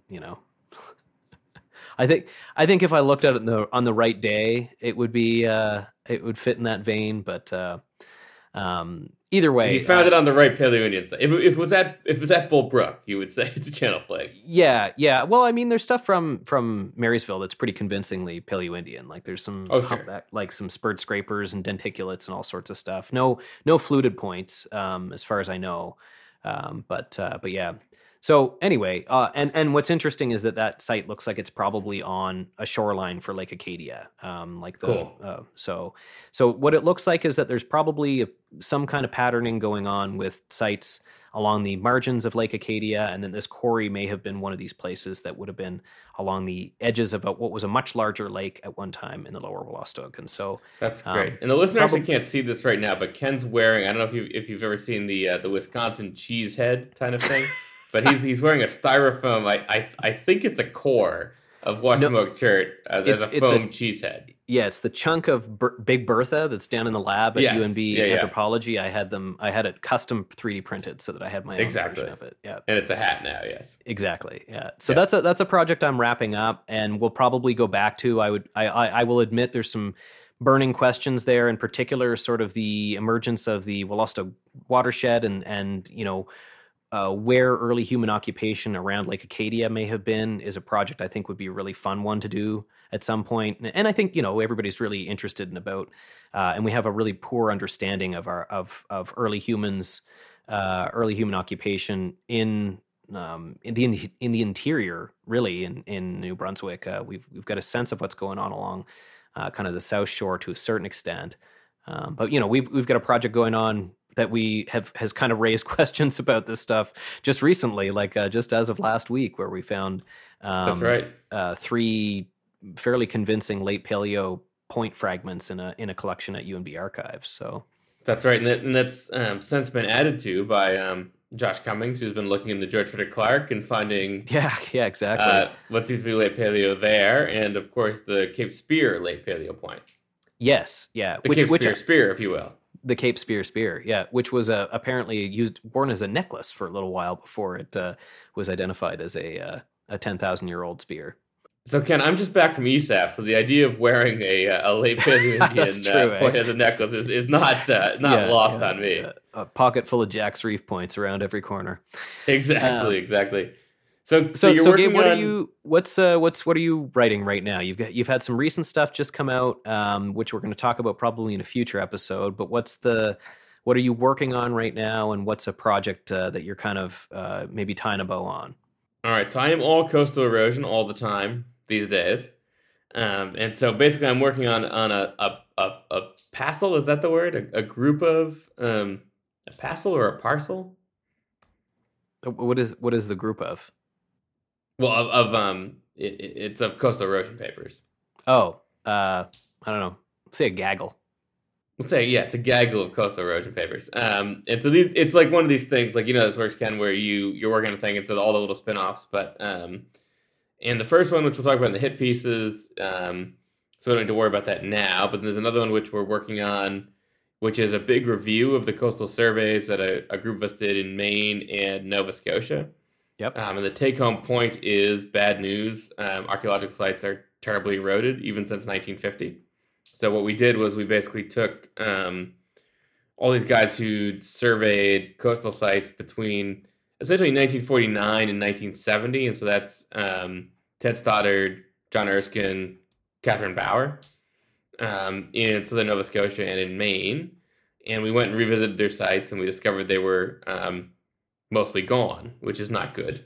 I think if I looked at it on the right day, it would be it would fit in that vein, but either way, you found it on the right Paleo-Indian side. If it was at Bull Brook, you would say it's a channel flake. Yeah. Well, I mean, there's stuff from Marysville that's pretty convincingly Paleo-Indian. Like there's some like some spurred scrapers and denticulates and all sorts of stuff. No fluted points, as far as I know. But yeah. So anyway, and what's interesting is that site looks like it's probably on a shoreline for Lake Acadia. Cool. So what it looks like is that there's probably some kind of patterning going on with sites along the margins of Lake Acadia, and then this quarry may have been one of these places that would have been along the edges of what was a much larger lake at one time in the Lower Wolastoq. And so that's great. And the listener actually can't see this right now, but Ken's wearing, I don't know if you've ever seen the Wisconsin cheese head kind of thing. But he's wearing a styrofoam. I think it's a core of Washtenaw shirt as a foam cheese head. Yeah, it's the chunk of Big Bertha that's down in the lab at UNB Anthropology. I had it custom 3D printed so that I had my own version of it. Yeah, and it's a hat now. Yes, exactly. Yeah, so that's a project I'm wrapping up, and we'll probably go back to. I will admit there's some burning questions there, in particular, sort of the emergence of the Wolastoq watershed and where early human occupation around Lake Acadia may have been is a project I think would be a really fun one to do at some point. And I think, everybody's really interested in about, and we have a really poor understanding of of early humans, early human occupation in the interior, really in New Brunswick. We've got a sense of what's going on along kind of the South Shore to a certain extent. But we've got a project going on that has kind of raised questions about this stuff just recently, like just as of last week, where we found that's right, 3 fairly convincing late Paleo point fragments in a collection at UNB Archives. So that's right, and that's since been added to by Josh Cummings, who's been looking in the George Frederick Clark and finding exactly what seems to be late Paleo there, and of course the Cape Spear late Paleo point. Yes, yeah, the Cape Spear, if you will. The Cape Spear, yeah, which was apparently worn as a necklace for a little while before it was identified as a 10,000-year-old spear. So Ken, I'm just back from ESAP, so the idea of wearing a late Paleo Indian point as a necklace is not lost on me. A pocket full of Jack's Reef points around every corner. Exactly. So Gabe, what are you writing right now? You've had some recent stuff just come out, which we're going to talk about probably in a future episode. But what are you working on right now, and what's a project that you're kind of maybe tying a bow on? All right, so I am all coastal erosion all the time these days, and so basically I'm working on a passel. Is that the word? A group of a passel or a parcel? What is the group of? Well, it's of coastal erosion papers. Oh, I don't know. Say a gaggle. We'll say, it's a gaggle of coastal erosion papers. And so it's like one of these things, like, this works, Ken, where you're working on a thing, and so all the little spin-offs. But and the first one, which we'll talk about in the hit pieces, so we don't need to worry about that now. But there's another one which we're working on, which is a big review of the coastal surveys that a group of us did in Maine and Nova Scotia. Yep. And the take-home point is bad news. Archaeological sites are terribly eroded, even since 1950. So what we did was we basically took all these guys who surveyed coastal sites between essentially 1949 and 1970. And so that's Ted Stoddard, John Erskine, Catherine Bauer in southern Nova Scotia and in Maine. And we went and revisited their sites, and we discovered they were mostly gone, which is not good.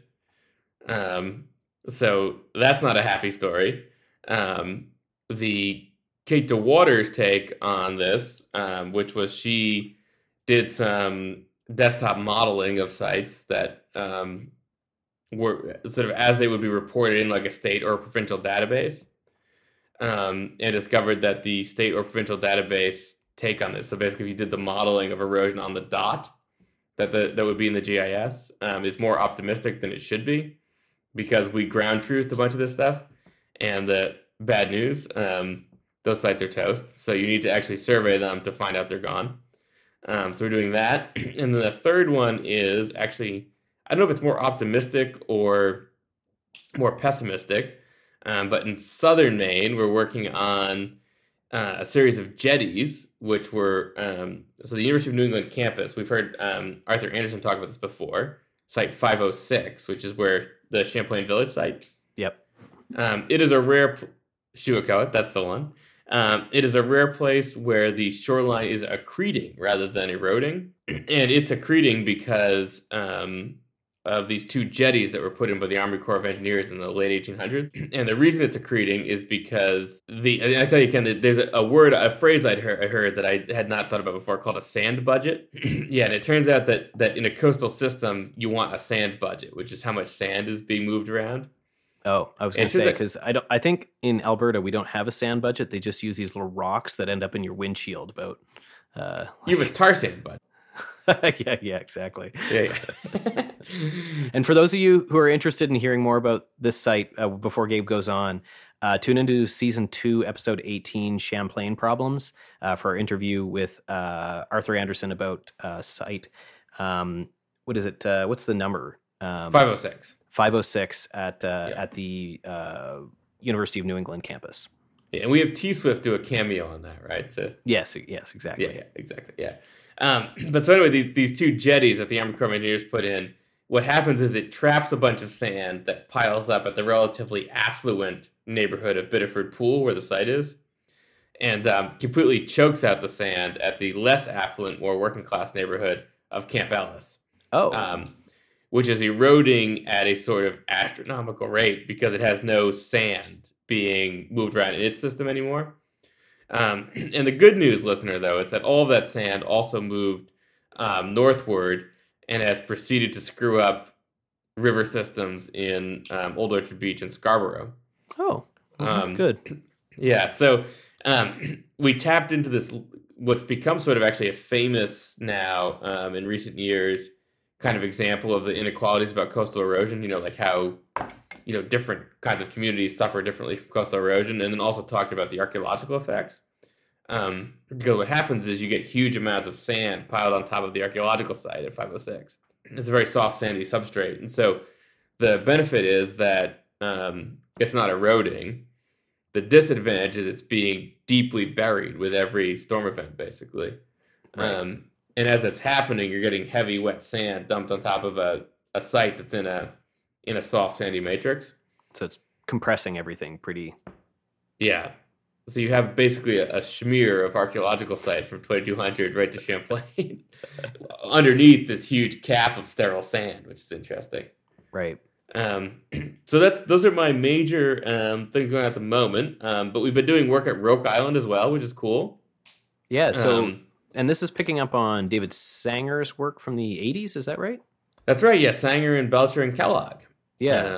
So that's not a happy story. The Kate DeWaters' take on this, which was she did some desktop modeling of sites that were sort of as they would be reported in like a state or a provincial database, and discovered that the state or provincial database take on this. So basically, if you did the modeling of erosion on the dot, that would be in the GIS, is more optimistic than it should be, because we ground truthed a bunch of this stuff, and the bad news, those sites are toast. So you need to actually survey them to find out they're gone. So we're doing that. And then the third one is actually, I don't know if it's more optimistic or more pessimistic, but in southern Maine, we're working on a series of jetties, which were, so the University of New England campus, we've heard Arthur Anderson talk about this before, Site 506, which is where the Champlain Village site. Yep. It is a rare, Shuwakoa, that's the one. It is a rare place where the shoreline is accreting rather than eroding. And it's accreting because of these two jetties that were put in by the Army Corps of Engineers in the late 1800s. And the reason it's accreting is because I tell you, Ken, that there's a phrase I heard that I had not thought about before called a sand budget. Yeah, and it turns out that in a coastal system, you want a sand budget, which is how much sand is being moved around. Oh, I was going to say, because I think in Alberta we don't have a sand budget. They just use these little rocks that end up in your windshield. You have a tar sand budget. yeah, exactly. Yeah. And for those of you who are interested in hearing more about this site before Gabe goes on, tune into season 2, episode 18, Champlain Problems, for our interview with Arthur Anderson about site. What is it? What's the number? 506. 506 at the University of New England campus. Yeah, and we have T-Swift do a cameo on that, right? Yes, exactly. Yeah, exactly. Yeah. But so anyway, these two jetties that the Army Corps of Engineers put in, what happens is it traps a bunch of sand that piles up at the relatively affluent neighborhood of Biddeford Pool, where the site is, and completely chokes out the sand at the less affluent, more working class neighborhood of Camp Ellis. Which is eroding at a sort of astronomical rate because it has no sand being moved around in its system anymore. And the good news, listener, though, is that all of that sand also moved northward and has proceeded to screw up river systems in Old Orchard Beach and Scarborough. Oh, well, that's good. Yeah, so we tapped into this, what's become sort of actually a famous now in recent years kind of example of the inequalities about coastal erosion, like how, different kinds of communities suffer differently from coastal erosion, and then also talked about the archaeological effects. Because what happens is you get huge amounts of sand piled on top of the archaeological site at 506. It's a very soft, sandy substrate. And so the benefit is that it's not eroding. The disadvantage is it's being deeply buried with every storm event, basically. Right. And as that's happening, you're getting heavy, wet sand dumped on top of a site that's in a soft, sandy matrix. So it's compressing everything pretty. Yeah. So you have basically a smear of archaeological site from 2200 right to Champlain underneath this huge cap of sterile sand, which is interesting. Right. So those are my major things going on at the moment. But we've been doing work at Roke Island as well, which is cool. Yeah. So. And this is picking up on David Sanger's work from the 80s, is that right? That's right, yeah. Sanger and Belcher and Kellogg. Yeah.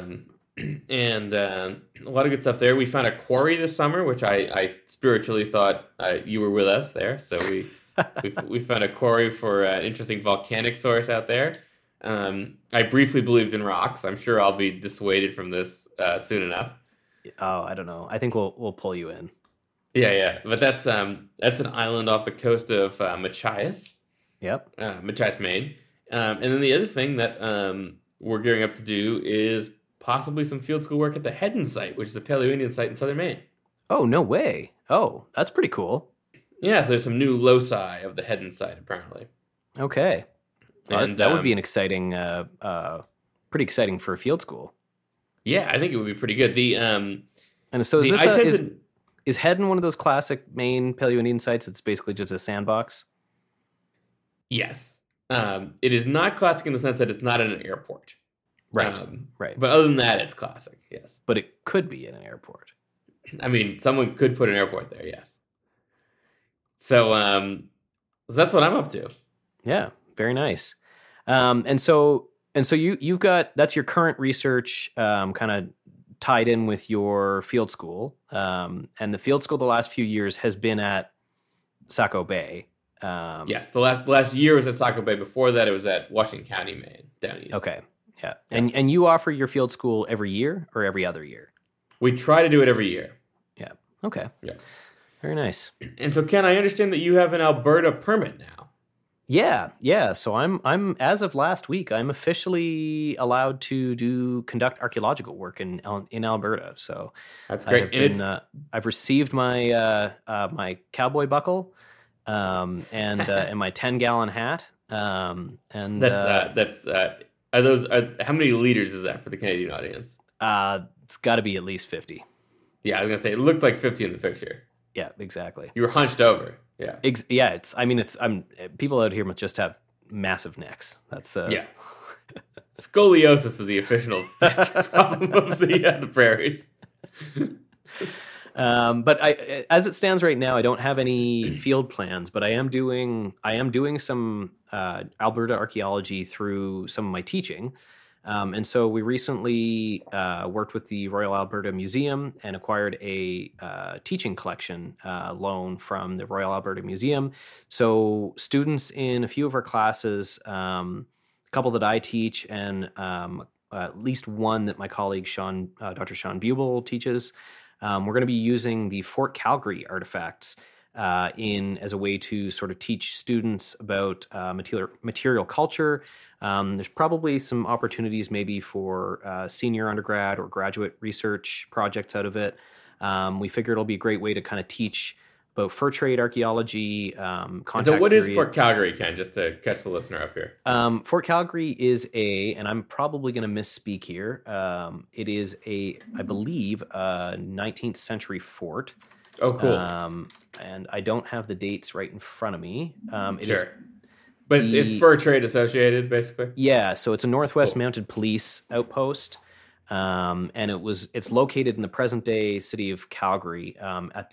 And a lot of good stuff there. We found a quarry this summer, which I spiritually thought you were with us there. So we found a quarry for an interesting volcanic source out there. I briefly believed in rocks. I'm sure I'll be dissuaded from this soon enough. Oh, I don't know. I think we'll pull you in. Yeah, but that's an island off the coast of Machias. Yep. Machias, Maine. And then the other thing that we're gearing up to do is possibly some field school work at the Hedden site, which is a Paleo-Indian site in southern Maine. Oh, no way. Oh, that's pretty cool. Yeah, so there's some new loci of the Hedden site, apparently. Okay. And that would be an exciting, pretty exciting for a field school. Yeah, I think it would be pretty good. And so is Hedden one of those classic Maine Paleo-Indian sites? It's basically just a sandbox? Yes. It is not classic in the sense that it's not in an airport. Right. Right. But other than that, it's classic, yes. But it could be in an airport. I mean, someone could put an airport there, yes. So that's what I'm up to. Yeah, very nice. And so you've got, that's your current research kind of tied in with your field school. And the field school the last few years has been at Saco Bay. Yes, the last year was at Saco Bay. Before that, it was at Washington County, Maine, down east. Okay, yeah. And you offer your field school every year or every other year? We try to do it every year. Yeah, okay. Yeah. Very nice. And so, Ken, I understand that you have an Alberta permit now. Yeah. So I'm as of last week, I'm officially allowed to conduct archaeological work in Alberta. So that's great. I've received my my cowboy buckle and my 10-gallon hat. And that's are those how many liters is that for the Canadian audience? It's got to be at least 50. Yeah, I was gonna say it looked like 50 in the picture. Yeah, exactly. You were hunched over. Yeah. People out here must just have massive necks. That's yeah. Scoliosis is the official problem of the prairies. But as it stands right now, I don't have any field plans, but I am doing some Alberta archaeology through some of my teaching. And so we recently worked with the Royal Alberta Museum and acquired a teaching collection loan from the Royal Alberta Museum. So students in a few of our classes, a couple that I teach, and at least one that my colleague Dr. Sean Bubel teaches, we're going to be using the Fort Calgary artifacts as a way to sort of teach students about material culture. There's probably some opportunities maybe for senior undergrad or graduate research projects out of it. We figure it'll be a great way to kind of teach about fur trade archaeology. So what is Fort Calgary, Ken, just to catch the listener up here? Fort Calgary is and I'm probably going to misspeak here, it is I believe, a 19th century fort. Oh, cool. And I don't have the dates right in front of me. But it's fur trade associated, basically? Yeah, so it's a Northwest Mounted Police outpost. And it's located in the present-day city of Calgary at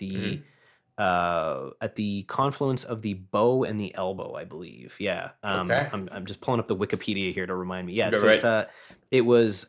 the confluence of the Bow and the Elbow, I believe. Yeah. Okay. I'm just pulling up the Wikipedia here to remind me. Yeah, Go so right. It was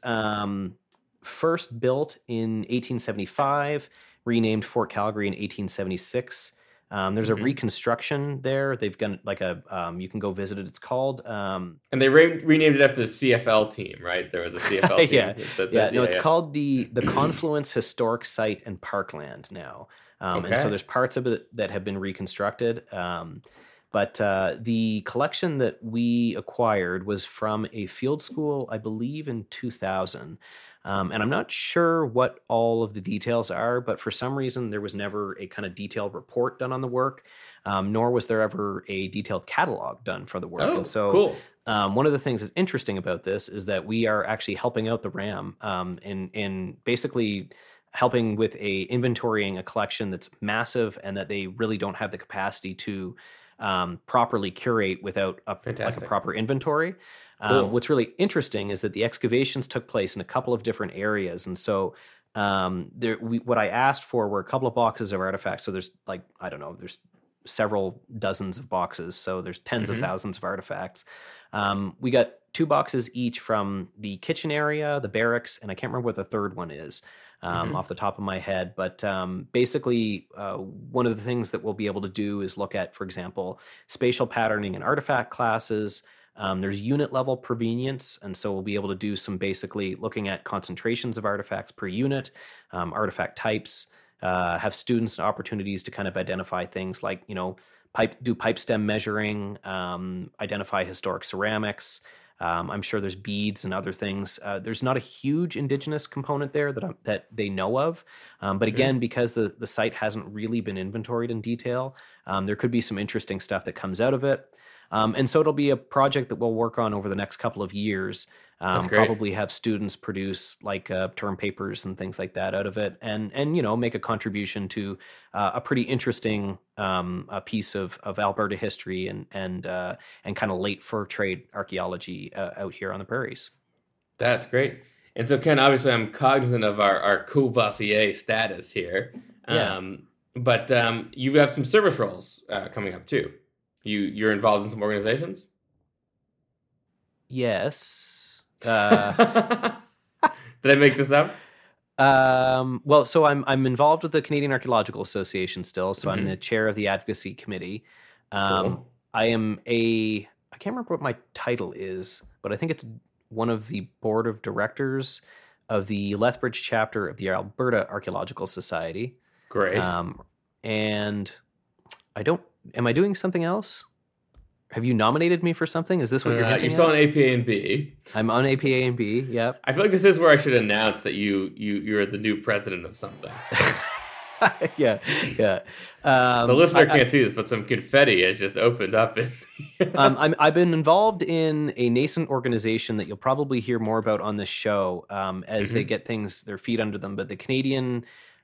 first built in 1875, renamed Fort Calgary in 1876. There's a reconstruction there. They've got you can go visit it. It's called. And they renamed it after the CFL team, right? There was a CFL team. It's called the Confluence Historic Site and Parkland now. And so there's parts of it that have been reconstructed. But the collection that we acquired was from a field school, I believe, in 2000. And I'm not sure what all of the details are, but for some reason there was never a kind of detailed report done on the work, nor was there ever a detailed catalog done for the work. Oh, and so, cool. One of the things that's interesting about this is that we are actually helping out the RAM in basically helping with inventorying a collection that's massive and that they really don't have the capacity to properly curate without a proper inventory. Cool. What's really interesting is that the excavations took place in a couple of different areas. And so what I asked for were a couple of boxes of artifacts. So there's there's several dozens of boxes. So there's tens of thousands of artifacts. We got 2 boxes each from the kitchen area, the barracks, and I can't remember what the third one is off the top of my head. But basically, one of the things that we'll be able to do is look at, for example, spatial patterning and artifact classes. There's unit level provenience, and so we'll be able to do some basically looking at concentrations of artifacts per unit, artifact types, have students opportunities to kind of identify things like, pipe stem measuring, identify historic ceramics. I'm sure there's beads and other things. There's not a huge indigenous component there that they know of. But again, because the site hasn't really been inventoried in detail, there could be some interesting stuff that comes out of it. And so it'll be a project that we'll work on over the next couple of years. Probably have students produce term papers and things like that out of it, and make a contribution to a pretty interesting piece of Alberta history and kind of late fur trade archaeology out here on the prairies. That's great. And so, Ken, obviously I'm cognizant of our Courvoisier status here. Yeah. But you have some service roles coming up too. You're involved in some organizations? Yes. Did I make this up? Well, so I'm involved with the Canadian Archaeological Association still, so I'm the chair of the advocacy committee. Cool. I can't remember what my title is, but I think it's one of the board of directors of the Lethbridge chapter of the Alberta Archaeological Society. Great. And am I doing something else? Have you nominated me for something? Is this what you're hinting at? You're still on APA and B. I'm on APA and B, yep. I feel like this is where I should announce that you're the new president of something. yeah. The listener can't see this, but some confetti has just opened up. I've been involved in a nascent organization that you'll probably hear more about on this show as they get their feet under them. But the Canadian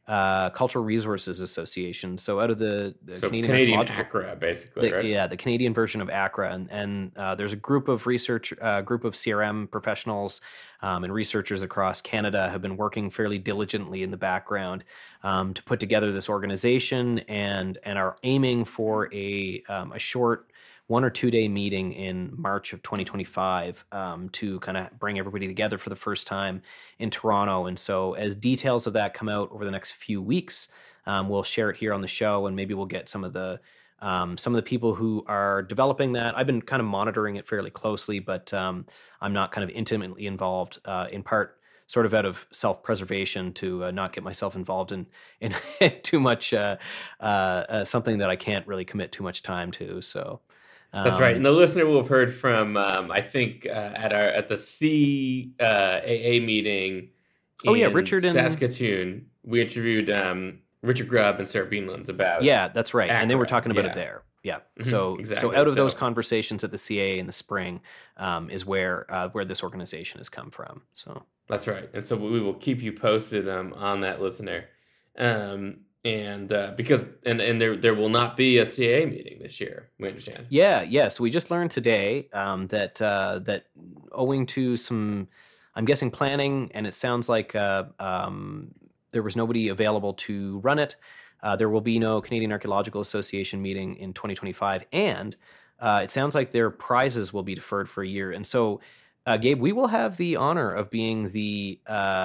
Cultural Resources Association. So out of the Canadian ACRA, basically, right? Yeah, the Canadian version of ACRA, and there's a group of group of CRM professionals and researchers across Canada have been working fairly diligently in the background to put together this organization, and are aiming for a short 1 or 2 day meeting in March of 2025 to kind of bring everybody together for the first time in Toronto. And so as details of that come out over the next few weeks, we'll share it here on the show, and maybe we'll get some of the people who are developing that. I've been kind of monitoring it fairly closely, but I'm not kind of intimately involved, in part sort of out of self-preservation to not get myself involved in too much something that I can't really commit too much time to. So that's right. And the listener will have heard from, I think, at the CAA meeting in Richard Saskatoon, we interviewed Richard Grubb and Sarah Beanlands about. Yeah, that's right. ACRA. And they were talking about it there. Yeah. So exactly. So out of those conversations at the CAA in the spring is where this organization has come from. So that's right. And so we will keep you posted on that, listener. And because there will not be a CAA meeting this year, we understand. Yeah. So we just learned today that owing to some, I'm guessing, planning, and it sounds like there was nobody available to run it. There will be no Canadian Archaeological Association meeting in 2025, and it sounds like their prizes will be deferred for a year. And so, Gabe, we will have the honor of being the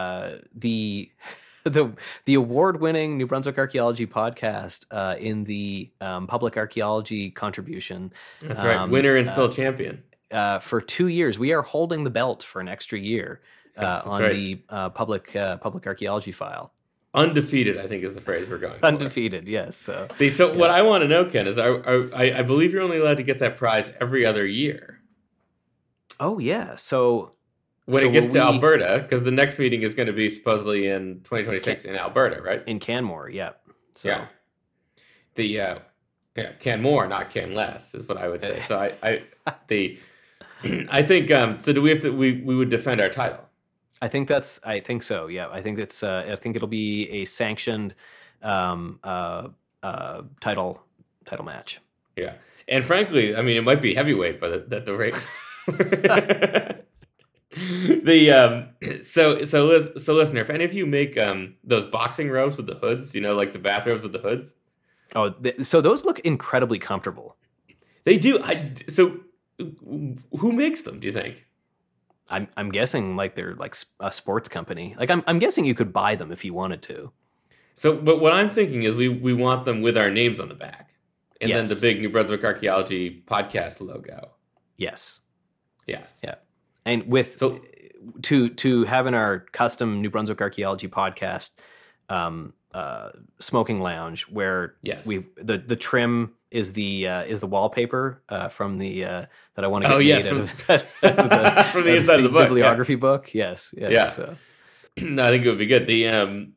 award-winning New Brunswick Archaeology podcast in the public archaeology contribution. That's right, winner and still champion. For 2 years, we are holding the belt for an extra year on the public archaeology file. Undefeated, I think, is the phrase we're going for. Undefeated, yes. So what I want to know, Ken, is I believe you're only allowed to get that prize every other year. Oh, yeah. So when it gets to Alberta, because the next meeting is going to be supposedly in 2026 in Alberta, right? In Canmore, yeah. So. Yeah. Canmore, not Canless, is what I would say. So I think so. Do we have to? We would defend our title. I think so. Yeah, I think it's. I think it'll be a sanctioned title match. Yeah, and frankly, I mean, it might be heavyweight, but at the rate. So listener, if any of you make those boxing robes with the hoods, like the bathrobes with the hoods. Oh, so those look incredibly comfortable. They do. So who makes them, do you think? I'm guessing like they're like a sports company. Like I'm guessing you could buy them if you wanted to. So, but what I'm thinking is we want them with our names on the back, and then the big New Brunswick Archaeology podcast logo. Yes. Yeah. And with to having our custom New Brunswick Archaeology podcast smoking lounge, where the trim is the wallpaper from the that I want to get made out of from the inside of the book, bibliography book. Yes. Yeah. So. No, I think it would be good. The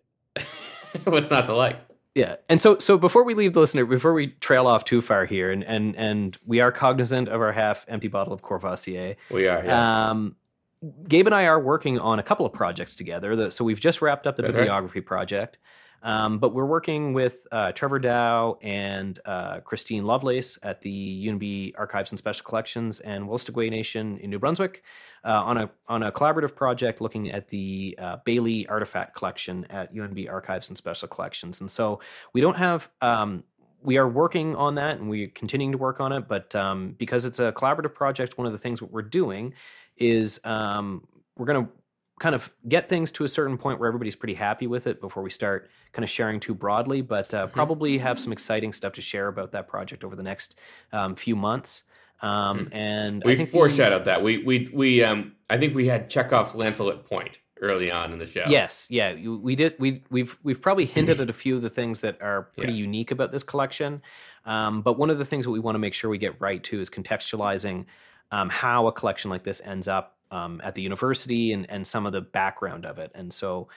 what's not to like? Yeah. And so before we leave the listener, before we trail off too far here, and we are cognizant of our half empty bottle of Courvoisier. We are, yes. Gabe and I are working on a couple of projects together. So we've just wrapped up the bibliography project, but we're working with Trevor Dow and Christine Lovelace at the UNB Archives and Special Collections and Wolastoqey Nation in New Brunswick on a collaborative project looking at the Bailey Artifact Collection at UNB Archives and Special Collections. And so we don't have... we are working on that, and we're continuing to work on it, but because it's a collaborative project, one of the things that we're doing is we're going to kind of get things to a certain point where everybody's pretty happy with it before we start kind of sharing too broadly, but probably have some exciting stuff to share about that project over the next few months. And we foreshadowed that. We I think we had Chekhov's Lancelot Point early on in the show. Yes, yeah, we did. We've probably hinted at a few of the things that are pretty unique about this collection. But one of the things that we want to make sure we get right too is contextualizing how a collection like this ends up at the university and some of the background of it. And so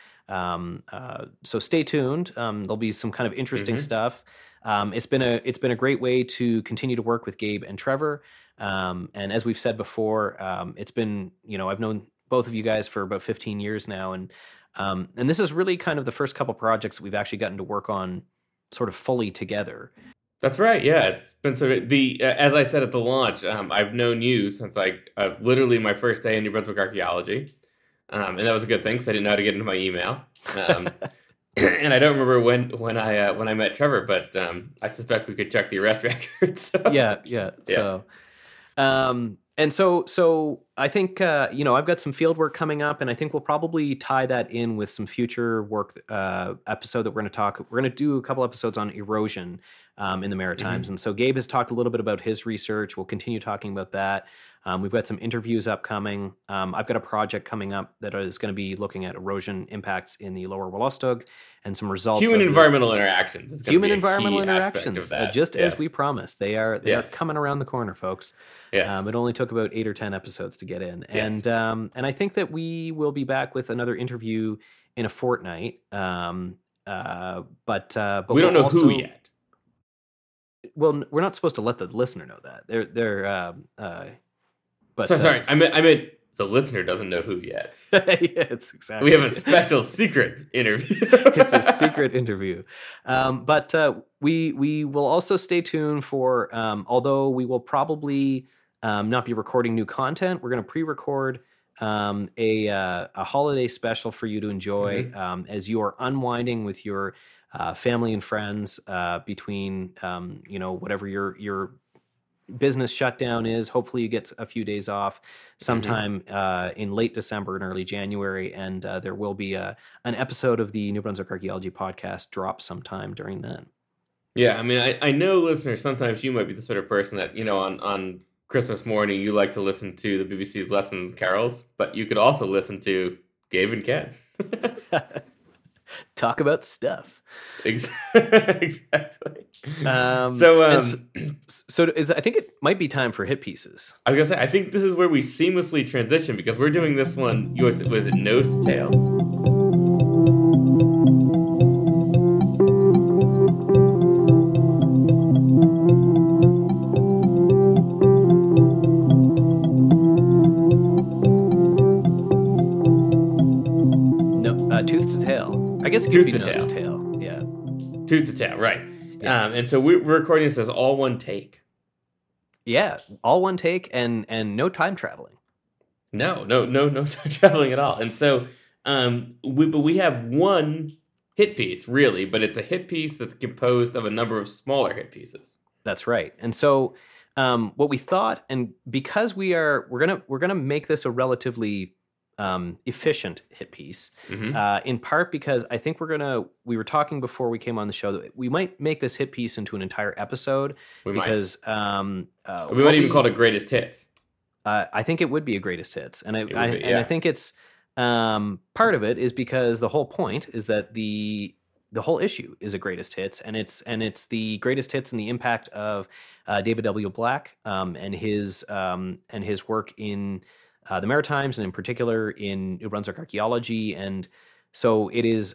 stay tuned. There'll be some kind of interesting stuff. It's been a great way to continue to work with Gabe and Trevor. And as we've said before, it's been, I've known both of you guys for about 15 years now. And And this is really kind of the first couple projects that we've actually gotten to work on sort of fully together. That's right. Yeah, it's been sort of as I said at the launch, I've known you since literally my first day in New Brunswick archaeology, and that was a good thing because I didn't know how to get into my email, and I don't remember when I met Trevor, but I suspect we could check the arrest record. So. Yeah. So I think I've got some field work coming up, and I think we'll probably tie that in with some future work episode that we're going to talk. We're going to do a couple episodes on erosion in the Maritimes, and so Gabe has talked a little bit about his research. We'll continue talking about that. We've got some interviews upcoming. I've got a project coming up that is going to be looking at erosion impacts in the Lower Wolastoq and some results. Human environmental interactions. Just as we promised. They are coming around the corner, folks. Yes. It only took about 8 or 10 episodes to get in. Yes. And I think that we will be back with another interview in a fortnight. But we don't know who yet. Well, we're not supposed to let the listener know that. Sorry. I meant the listener doesn't know who yet. It's exactly. We have a special secret interview. It's a secret interview. But we will also stay tuned for, although we will probably not be recording new content, we're going to pre-record a holiday special for you to enjoy as you are unwinding with your family and friends between whatever your business shutdown is. Hopefully you get a few days off sometime in late December and early January, and there will be an episode of the New Brunswick Archaeology Podcast drop sometime during then. Yeah, I mean, I know, listeners, sometimes you might be the sort of person that, on Christmas morning you like to listen to the BBC's Lessons Carols, but you could also listen to Gabe and Ken. Talk about stuff. Exactly. I think it might be time for hit pieces. I was gonna say, I think this is where we seamlessly transition because we're doing this one. Was it nose to tail? No, tooth to tail. I guess it could be nose to tail. Yeah. Tooth to tail, right. Yeah. And so we're recording this as all one take. Yeah, all one take and no time traveling. No time traveling at all. And so we have one hit piece, really, but it's a hit piece that's composed of a number of smaller hit pieces. That's right. And so what we thought, and because we're gonna make this a relatively efficient hit piece, in part because I think we were talking before we came on the show that we might make this hit piece into an entire episode. We might even call it greatest hits. I think it would be a greatest hits, and I think it's part of it is because the whole point is that the whole issue is a greatest hits, and it's the greatest hits and the impact of David W. Black and his work in the Maritimes, and in particular in New Brunswick archaeology. And so it is,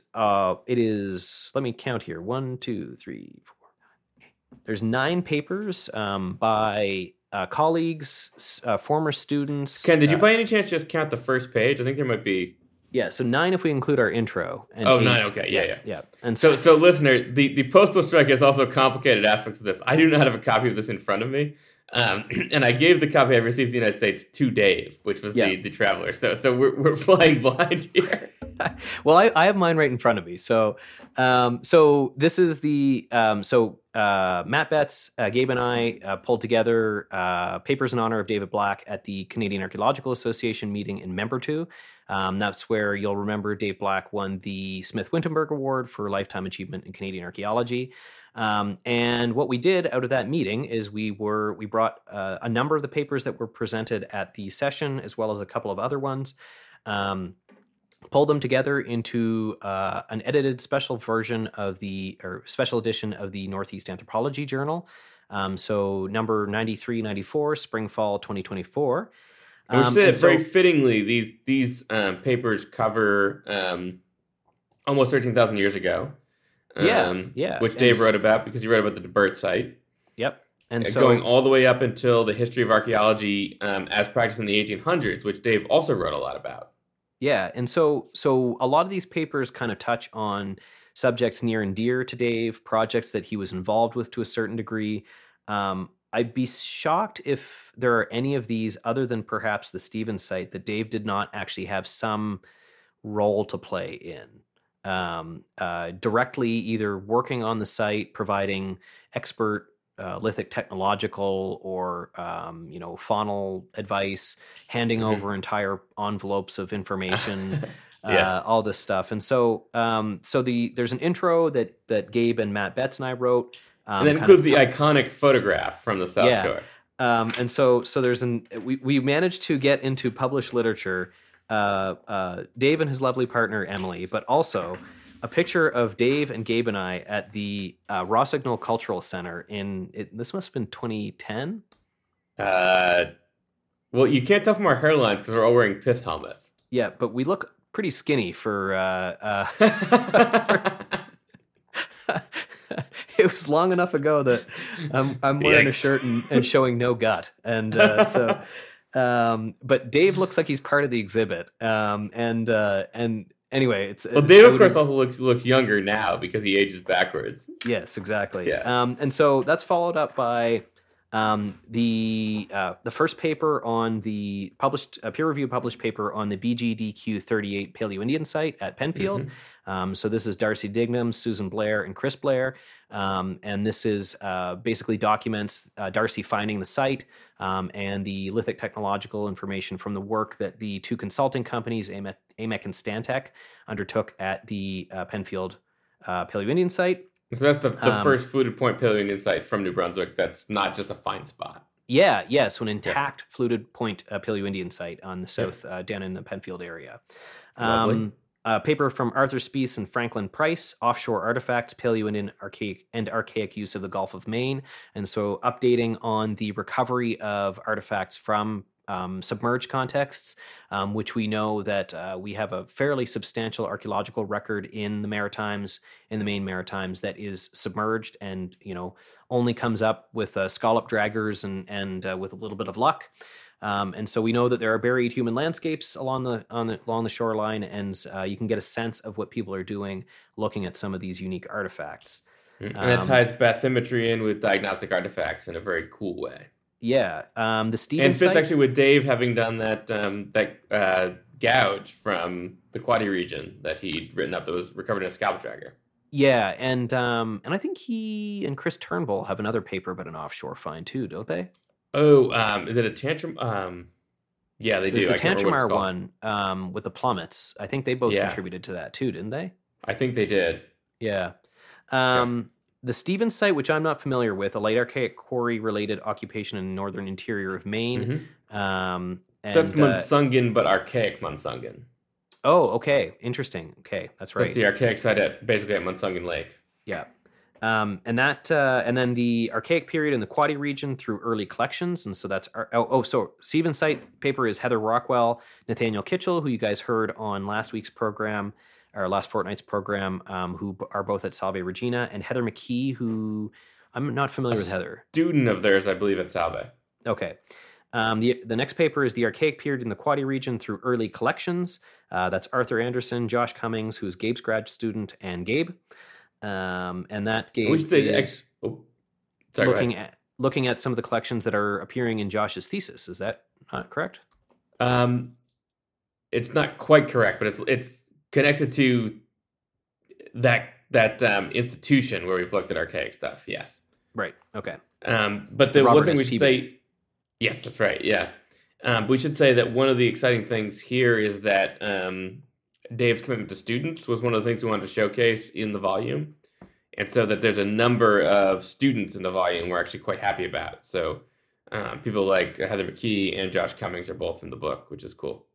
let me count here. 1, 2, 3, 4, 5, 8. There's 9 papers by colleagues, former students. Ken, did you by any chance just count the first page? I think there might be. Yeah, so 9 if we include our intro. And 8, 9, okay, yeah. And so listener, the postal strike has also complicated aspects of this. I do not have a copy of this in front of me. And I gave the copy I received in the United States to Dave, which was the traveler. So we're flying blind here. Well, I have mine right in front of me. So this is the Matt Betts, Gabe and I pulled together papers in honor of David Black at the Canadian Archaeological Association meeting in Membertou. That's where you'll remember Dave Black won the Smith-Winterberg Award for Lifetime Achievement in Canadian Archaeology. And what we did out of that meeting is we brought a number of the papers that were presented at the session, as well as a couple of other ones, pulled them together into an edited special version special edition of the Northeast Anthropology Journal. So number 93, 94, spring, fall 2024. Very fittingly, these papers cover almost 13,000 years ago. Which Dave wrote about because he wrote about the DeBert site. Yep. And so going all the way up until the history of archaeology as practiced in the 1800s, which Dave also wrote a lot about. Yeah, and so a lot of these papers kind of touch on subjects near and dear to Dave, projects that he was involved with to a certain degree. I'd be shocked if there are any of these other than perhaps the Stevens site that Dave did not actually have some role to play in. Directly either working on the site, providing expert lithic technological or faunal advice, handing over entire envelopes of information, Yes. all this stuff. And so there's an intro that Gabe and Matt Betts and I wrote. And that includes the iconic photograph from the South Shore. And so there's we managed to get into published literature, Dave and his lovely partner Emily, but also a picture of Dave and Gabe and I at the Rossignol Cultural Center this must have been 2010. Well, you can't tell from our hairlines because we're all wearing pith helmets. Yeah, but we look pretty skinny for it was long enough ago that I'm wearing a shirt and showing no gut, and but Dave looks like he's part of the exhibit, and anyway, Dave of course also looks younger now because he ages backwards. Yes, exactly. Yeah. And so that's followed up by the first paper on the peer-reviewed published paper on the BGDQ 38 Paleo-Indian site at Penfield. So this is Darcy Dignam, Susan Blair, and Chris Blair. And this is basically documents Darcy finding the site and the lithic technological information from the work that the two consulting companies, AMEC and Stantec, undertook at the Penfield Paleo-Indian site. So that's the first fluted point Paleo-Indian site from New Brunswick that's not just a fine spot. Yeah, so an intact fluted point Paleo-Indian site on the south, down in the Penfield area. A paper from Arthur Spees and Franklin Price, Offshore Artifacts, Paleo-Indian Archaic Use of the Gulf of Maine. And so updating on the recovery of artifacts from submerged contexts, which we know that we have a fairly substantial archaeological record in the Maine Maritimes that is submerged and, only comes up with scallop draggers and with a little bit of luck. And so we know that there are buried human landscapes along the shoreline, and you can get a sense of what people are doing looking at some of these unique artifacts. And it ties bathymetry in with diagnostic artifacts in a very cool way. Yeah, the Stevens and fits actually with Dave having done that gouge from the Quadi region that he'd written up that was recovered in a scalp dragger. Yeah, and I think he and Chris Turnbull have another paper about an offshore find too, don't they? Oh, is it a Tantrum? Yeah, they do. There's the Tantramar one with the plummets. I think they both contributed to that too, didn't they? I think they did. Yeah. The Stevens site, which I'm not familiar with, a late archaic quarry-related occupation in the northern interior of Maine. So that's Munsungan, but archaic Munsungan. Oh, okay. Interesting. Okay, that's right. That's the archaic site basically at Munsungan Lake. Yeah. And then the archaic period in the Quadi region through early collections. And so that's, so Stevens site paper is Heather Rockwell, Nathaniel Kitchell, who you guys heard on last week's program, or last fortnight's program, who are both at Salve Regina, and Heather McKee, who I'm not familiar with Heather. Student of theirs, I believe, at Salve. Okay. The next paper is the archaic period in the Quadi region through early collections. That's Arthur Anderson, Josh Cummings, who's Gabe's grad student, and Gabe. And that Gabe is looking at some of the collections that are appearing in Josh's thesis. Is that not correct? It's not quite correct, but it's connected to that institution where we've looked at archaic stuff. Yes. Right. Okay. But the one thing we should say, yes, that's right. Yeah. We should say that one of the exciting things here is that Dave's commitment to students was one of the things we wanted to showcase in the volume. And so that there's a number of students in the volume we're actually quite happy about. So people like Heather McKee and Josh Cummings are both in the book, which is cool.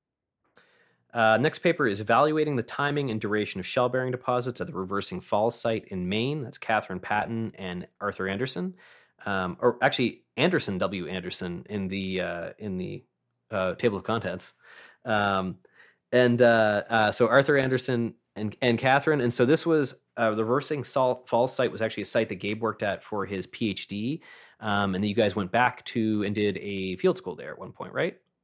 Next paper is Evaluating the Timing and Duration of Shell-Bearing Deposits at the Reversing Falls site in Maine. That's Catherine Patton and Arthur Anderson. Or actually, Anderson W. Anderson in the table of contents. So Arthur Anderson and Catherine. And so this was the Reversing Falls site was actually a site that Gabe worked at for his PhD. And then you guys went back to and did a field school there at one point, right?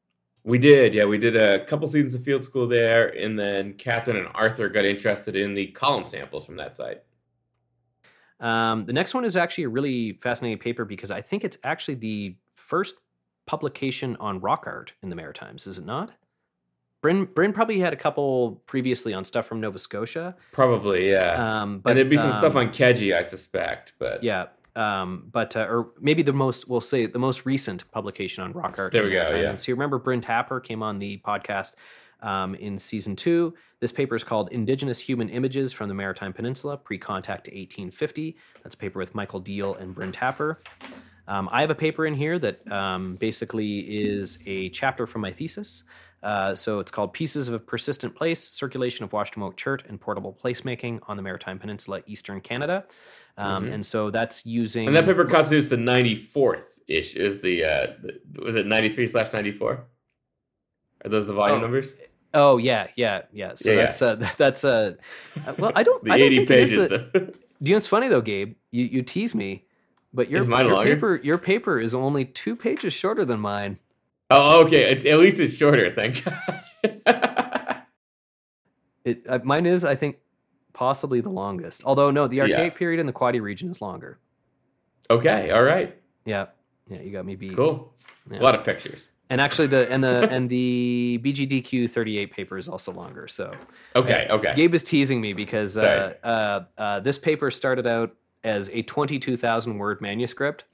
We did, yeah. We did a couple seasons of field school there, and then Catherine and Arthur got interested in the column samples from that site. The next one is actually a really fascinating paper because I think it's actually the first publication on rock art in the Maritimes, is it not? Bryn probably had a couple previously on stuff from Nova Scotia. Probably, yeah. But and there'd be some stuff on Keji, I suspect. But yeah, or maybe the most recent publication on rock art. There we go. Yeah. So you remember Bryn Tapper came on the podcast in season 2. This paper is called Indigenous Human Images from the Maritime Peninsula, Pre-Contact to 1850. That's a paper with Michael Deal and Bryn Tapper. I have a paper in here that basically is a chapter from my thesis. So it's called Pieces of a Persistent Place, Circulation of Washtenaw Chert and Portable Placemaking on the Maritime Peninsula, Eastern Canada. And so that's using... And that paper constitutes the 94th-ish, is was it 93/94? Are those the volume numbers? Oh, yeah. So that's well, I don't... The I don't 80 think pages. Do you know what's funny, though, Gabe? You tease me, but your paper is only 2 pages shorter than mine. Oh, okay. At least it's shorter, thank God. Mine is, I think, possibly the longest. Although, no, the Archaic period in the Quadi region is longer. Okay, all right. Yeah, you got me beat. Cool. Yeah. A lot of pictures. And actually, the BGDQ 38 paper is also longer. So okay. Gabe is teasing me because this paper started out as a 22,000 word manuscript,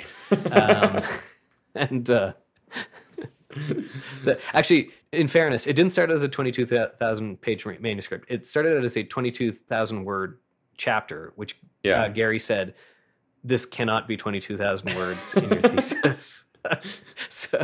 and actually, in fairness, it didn't start as a 22,000 page manuscript. It started out as a 22,000 word chapter, which Gary said, "This cannot be 22,000 words in your thesis." So,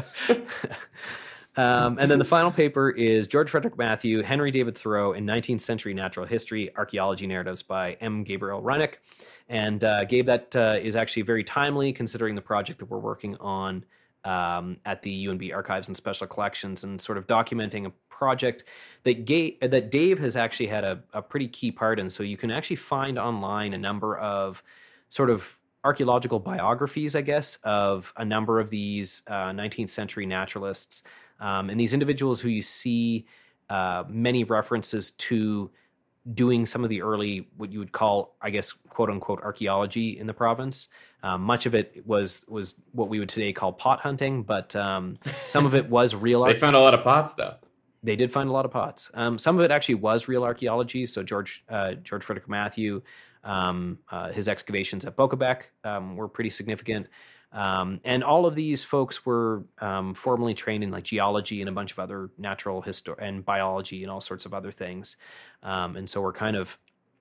and then the final paper is George Frederick Matthew, Henry David Thoreau in 19th Century Natural History, Archaeology Narratives by M. Gabriel Reineck. And Gabe, that is actually very timely considering the project that we're working on at the UNB Archives and Special Collections, and sort of documenting a project that Dave has actually had a pretty key part in. So you can actually find online a number of sort of archaeological biographies, I guess, of a number of these 19th century naturalists, and these individuals who you see many references to doing some of the early, what you would call, I guess, quote unquote, archaeology in the province. Much of it was what we would today call pot hunting, but some of it was real. They found a lot of pots, though. They did find a lot of pots. Some of it actually was real archaeology. So George Frederick Matthew, his excavations at Bocabec were pretty significant. And all of these folks were formally trained in like geology and a bunch of other natural history and biology and all sorts of other things. And so we're kind of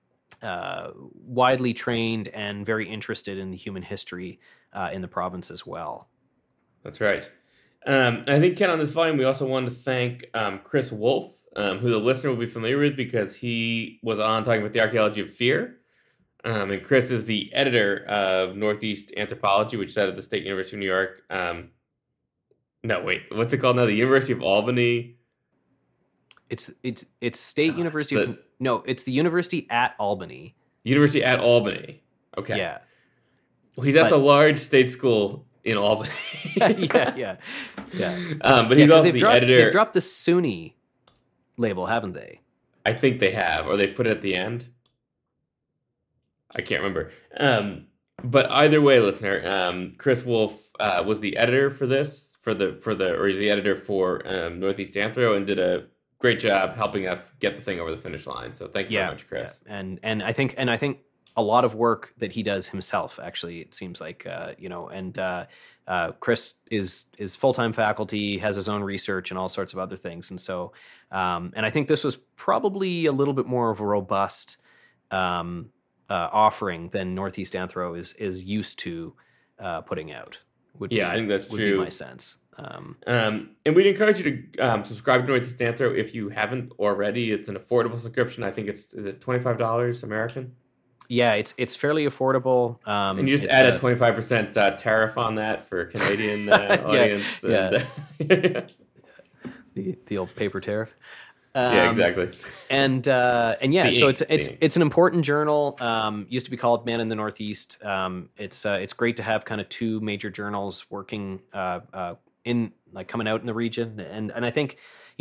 widely trained and very interested in the human history in the province as well. That's right. I think, Ken, on this volume, we also wanted to thank Chris Wolf, who the listener will be familiar with because he was on talking about the archaeology of fear. And Chris is the editor of Northeast Anthropology, which is out of the State University of New York. No, wait, what's it called now? The University of Albany. It's State University. It's the University at Albany. University at Albany. Okay. Yeah. Well, he's at the large state school in Albany. yeah. But he's also the editor. They've dropped the SUNY label, haven't they? I think they have, or they put it at the end. I can't remember. But either way, listener, Chris Wolf was the editor for this, or he's the editor for Northeast Anthro, and did a great job helping us get the thing over the finish line. So thank you very much, Chris. Yeah. And I think a lot of work that he does himself, actually, it seems like, Chris is full-time faculty, has his own research and all sorts of other things. And so, and I think this was probably a little bit more of a robust offering than Northeast Anthro is used to putting out. I think that's true. Would be my sense. And we'd encourage you to subscribe to Northeast Anthro if you haven't already. It's an affordable subscription. I think is it $25 American? Yeah, it's fairly affordable. And you just add a 25% tariff on that for Canadian audience. The old paper tariff. Yeah, exactly. And so it's an important journal. Used to be called Man in the Northeast. It's great to have kind of two major journals working in like coming out in the region, and I think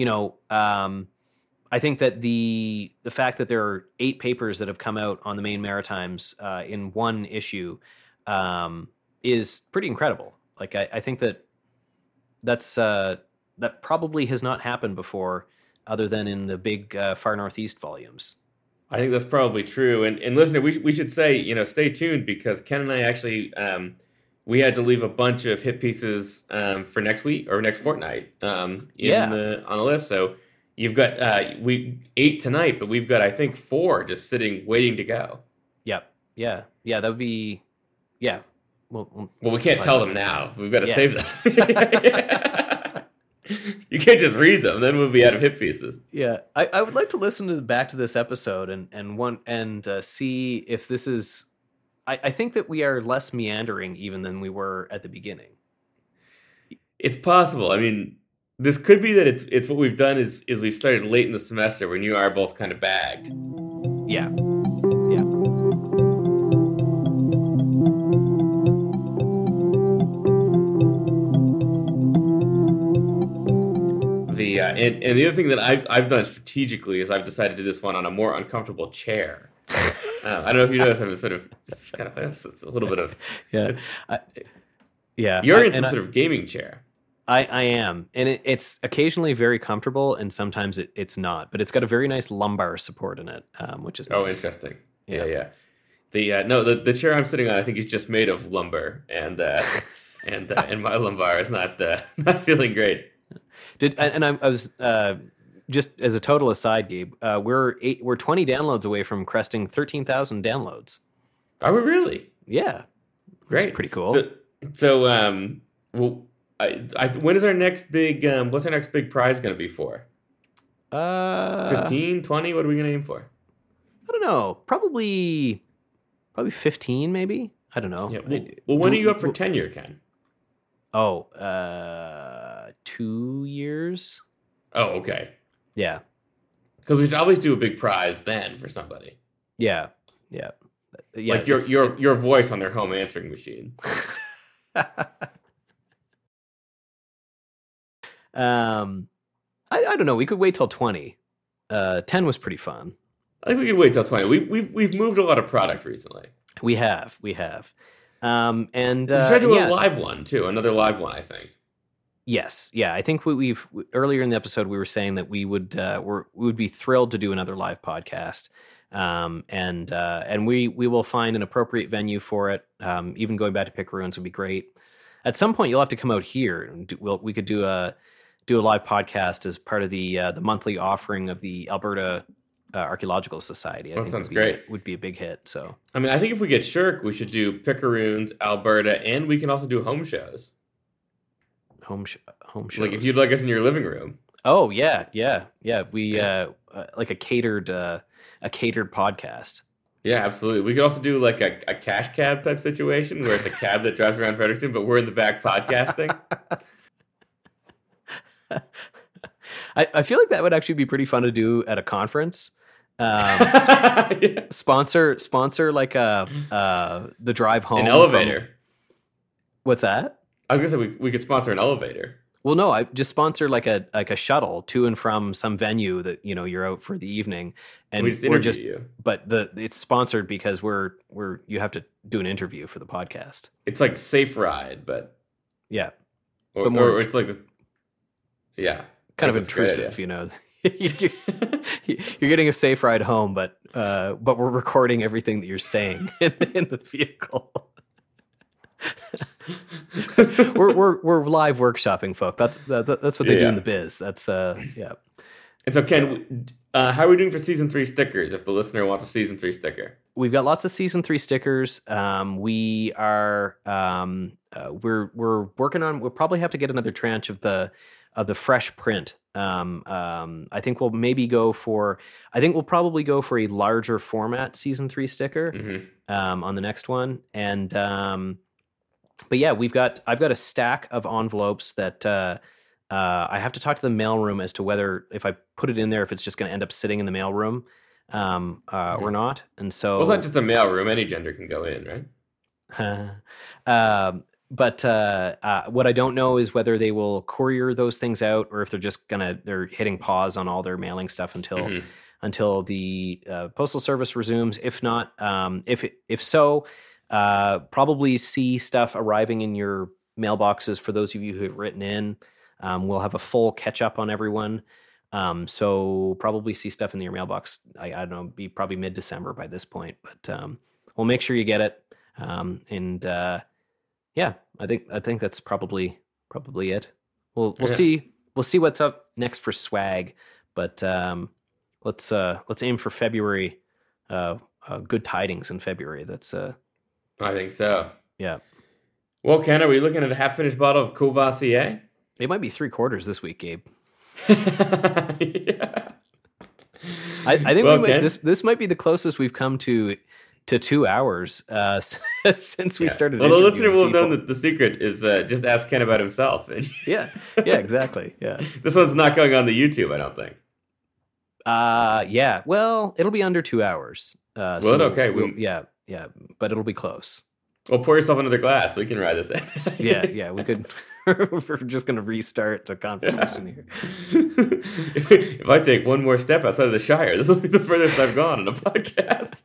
I think that the fact that there are 8 papers that have come out on the Maine Maritimes in one issue is pretty incredible. Like I think that's that probably has not happened before, other than in the big Far Northeast volumes. I think that's probably true. And listener, we should say, stay tuned, because Ken and I actually we had to leave a bunch of hit pieces for next week or next fortnight on the list. So you've got 8 tonight, but we've got, I think, 4 just sitting waiting to go. Yep. Yeah. That would be Well, we can't tell them now. We've got to save them. You can't just read them, then we'll be out of hit pieces. Yeah, I would like to listen back to this episode and see if this is. I think that we are less meandering even than we were at the beginning. It's possible. I mean, this could be that it's what we've done is we've started late in the semester when you are both kind of bagged. Yeah. And the other thing that I've done strategically is I've decided to do this one on a more uncomfortable chair. I don't know if you notice, I'm sort of it's a little bit of You're in some sort of gaming chair. I am, and it's occasionally very comfortable, and sometimes it's not. But it's got a very nice lumbar support in it, which is nice. Oh, interesting. Yeah. The chair I'm sitting on, I think, is just made of lumber, and my lumbar is not feeling great. I was just as a total aside, Gabe, we're 20 downloads away from cresting 13,000 downloads. Are we really? Yeah, great, pretty cool. So when is our next big? What's our next big prize going to be for? 15, 20? What are we going to aim for? I don't know. Probably 15, maybe. I don't know. Yeah, well, when are you up for tenure, Ken? 2 years. Oh, okay. Yeah. Because we should always do a big prize then for somebody. Yeah. Like your voice on their home answering machine. I don't know. We could wait till 20. 10 was pretty fun. I think we could wait till 20. We've moved a lot of product recently. We have. And we should do a live one too. Another live one, I think. Yes. Yeah. I think we've earlier in the episode we were saying that we would be thrilled to do another live podcast. And we will find an appropriate venue for it. Even going back to Picaroons would be great. At some point, you'll have to come out here, and we could do a live podcast as part of the monthly offering of the Alberta Archaeological Society. I think sounds great. Would be a big hit. So, I mean, I think if we get Shirk, we should do Picaroons, Alberta, and we can also do home shows. Home shows. Like if you'd like us in your living room. Oh yeah. We like a catered podcast. Yeah, absolutely. We could also do like a cash cab type situation where it's a cab that drives around Fredericton, but we're in the back podcasting. I feel like that would actually be pretty fun to do at a conference. Yeah. Sponsor like the drive home. An elevator. What's that? I was gonna say we could sponsor an elevator. Well, no, I just sponsor like a shuttle to and from some venue that you're out for the evening, and we're just you. But it's sponsored because you have to do an interview for the podcast. It's like Safe Ride, but yeah, or it's like kind of intrusive, you're getting a safe ride home, but we're recording everything that you're saying in the vehicle. we're live workshopping, folk. That's what they do in the biz. That's yeah. And so, Ken, how are we doing for season 3 stickers? If the listener wants a season 3 sticker, we've got lots of season 3 stickers. We are we're working on. We'll probably have to get another tranche of the fresh print. I think we'll probably go for a larger format season 3 sticker on the next one. And but yeah, I've got a stack of envelopes that I have to talk to the mailroom as to whether if I put it in there, if it's just going to end up sitting in the mailroom or not. And so it's not just a mailroom; any gender can go in, right? But what I don't know is whether they will courier those things out, or if they're just they're hitting pause on all their mailing stuff until the postal service resumes. If not, if so, probably see stuff arriving in your mailboxes for those of you who have written in. We'll have a full catch up on everyone. So probably see stuff in your mailbox. I don't know, be probably mid-December by this point, but we'll make sure you get it. Yeah, I think that's probably it. We'll see what's up next for swag, but let's aim for February. Good tidings in February. That's I think so. Yeah. Well, Ken, are we looking at a half-finished bottle of Courvoisier? It might be 3/4 this week, Gabe. Yeah. I think this might be the closest we've come to 2 hours since we started. Well, the listener will know that the secret is just ask Ken about himself. yeah, exactly. Yeah, this one's not going on the YouTube, I don't think. Yeah. Well, it'll be under 2 hours. Well, okay. Yeah, but it'll be close. Well, pour yourself another glass. We can ride this in. yeah, we could. We're just going to restart the conversation here. If I take one more step outside of the Shire, this will be the furthest I've gone on a podcast.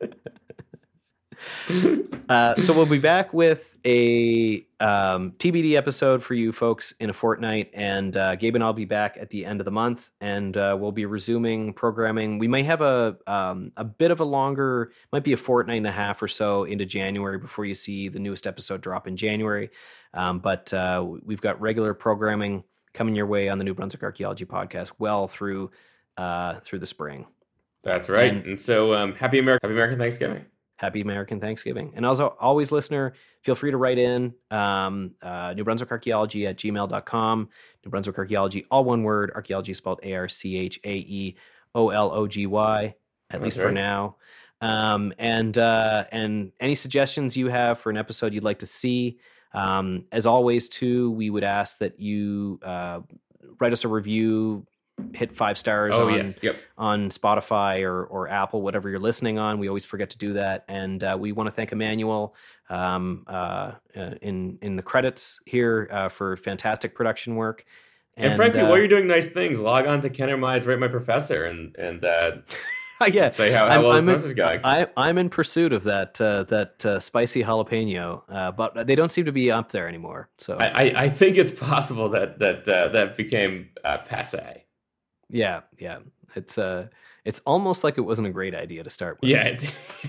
So we'll be back with a TBD episode for you folks in a fortnight, and Gabe and I'll be back at the end of the month, and we'll be resuming programming. We may have a bit of a longer, might be a fortnight and a half or so into January before you see the newest episode drop in January, but we've got regular programming coming your way on the New Brunswick Archaeology Podcast well through the spring. That's right, and so happy American Thanksgiving. Happy American Thanksgiving. And also, always, listener, feel free to write in New Brunswick Archaeology at gmail.com. New Brunswick Archaeology, all one word. Archaeology spelled ARCHAEOLOGY, at least for now. And any suggestions you have for an episode you'd like to see. As always, too, we would ask that you write us a review, hit 5 stars on Spotify or Apple, whatever you're listening on. We always forget to do that. And we want to thank Emmanuel in the credits here for fantastic production work. And frankly, while you're doing nice things, log on to Ken or Mai's Rate My Professor and say how well this message is going. I'm in pursuit of that spicy jalapeno, but they don't seem to be up there anymore. So I think it's possible that became passe. Yeah. It's almost like it wasn't a great idea to start with. Yeah.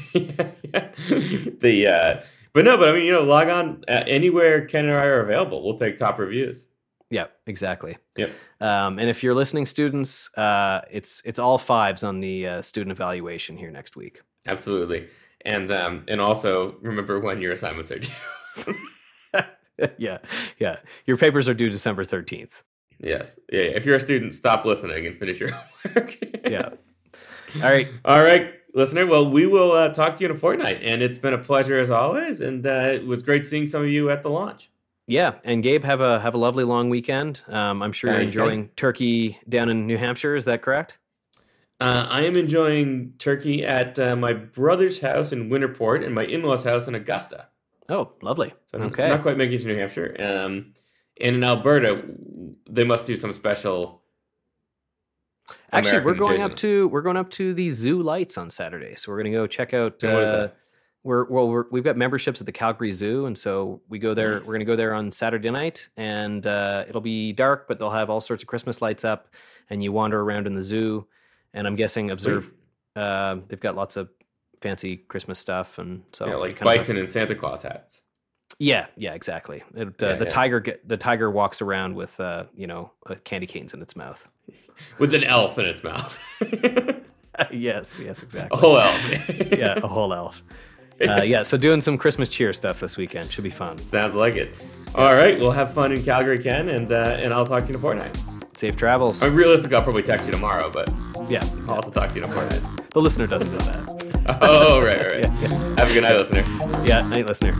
But I mean, log on anywhere Ken and I are available. We'll take top reviews. Yeah, exactly. Yep. And if you're listening, students, it's all 5s on the student evaluation here next week. Absolutely. And also remember when your assignments are due. Yeah. Your papers are due December 13th. Yes. Yeah. If you're a student, stop listening and finish your homework. Yeah. All right, listener. Well, we will talk to you in a fortnight, and it's been a pleasure as always. And it was great seeing some of you at the launch. Yeah, and Gabe, have a lovely long weekend. I'm sure you're enjoying turkey down in New Hampshire. Is that correct? I am enjoying turkey at my brother's house in Winterport and my in-laws' house in Augusta. Oh, lovely. So okay. Not quite making it to New Hampshire. And in Alberta, they must do some special. Actually, we're going up to the Zoo Lights on Saturday, so we're going to go check out. What is that? We've got memberships at the Calgary Zoo, and so we go there. Nice. We're going to go there on Saturday night, and it'll be dark, but they'll have all sorts of Christmas lights up, and you wander around in the zoo, and I'm guessing observe. They've got lots of fancy Christmas stuff, and so like bison and Santa Claus hats. Yeah, exactly. The tiger walks around with candy canes in its mouth, with an elf in its mouth. Yes, exactly. A whole elf. Yeah, a whole elf. So doing some Christmas cheer stuff this weekend should be fun. Sounds like it. All right, we'll have fun in Calgary, Ken, and I'll talk to you in a fortnight. Safe travels. I'm realistic. I'll probably text you tomorrow, but I'll also talk to you in a fortnight. The listener doesn't know that. Oh, right. Yeah. Have a good night, listener. Yeah, night, listener.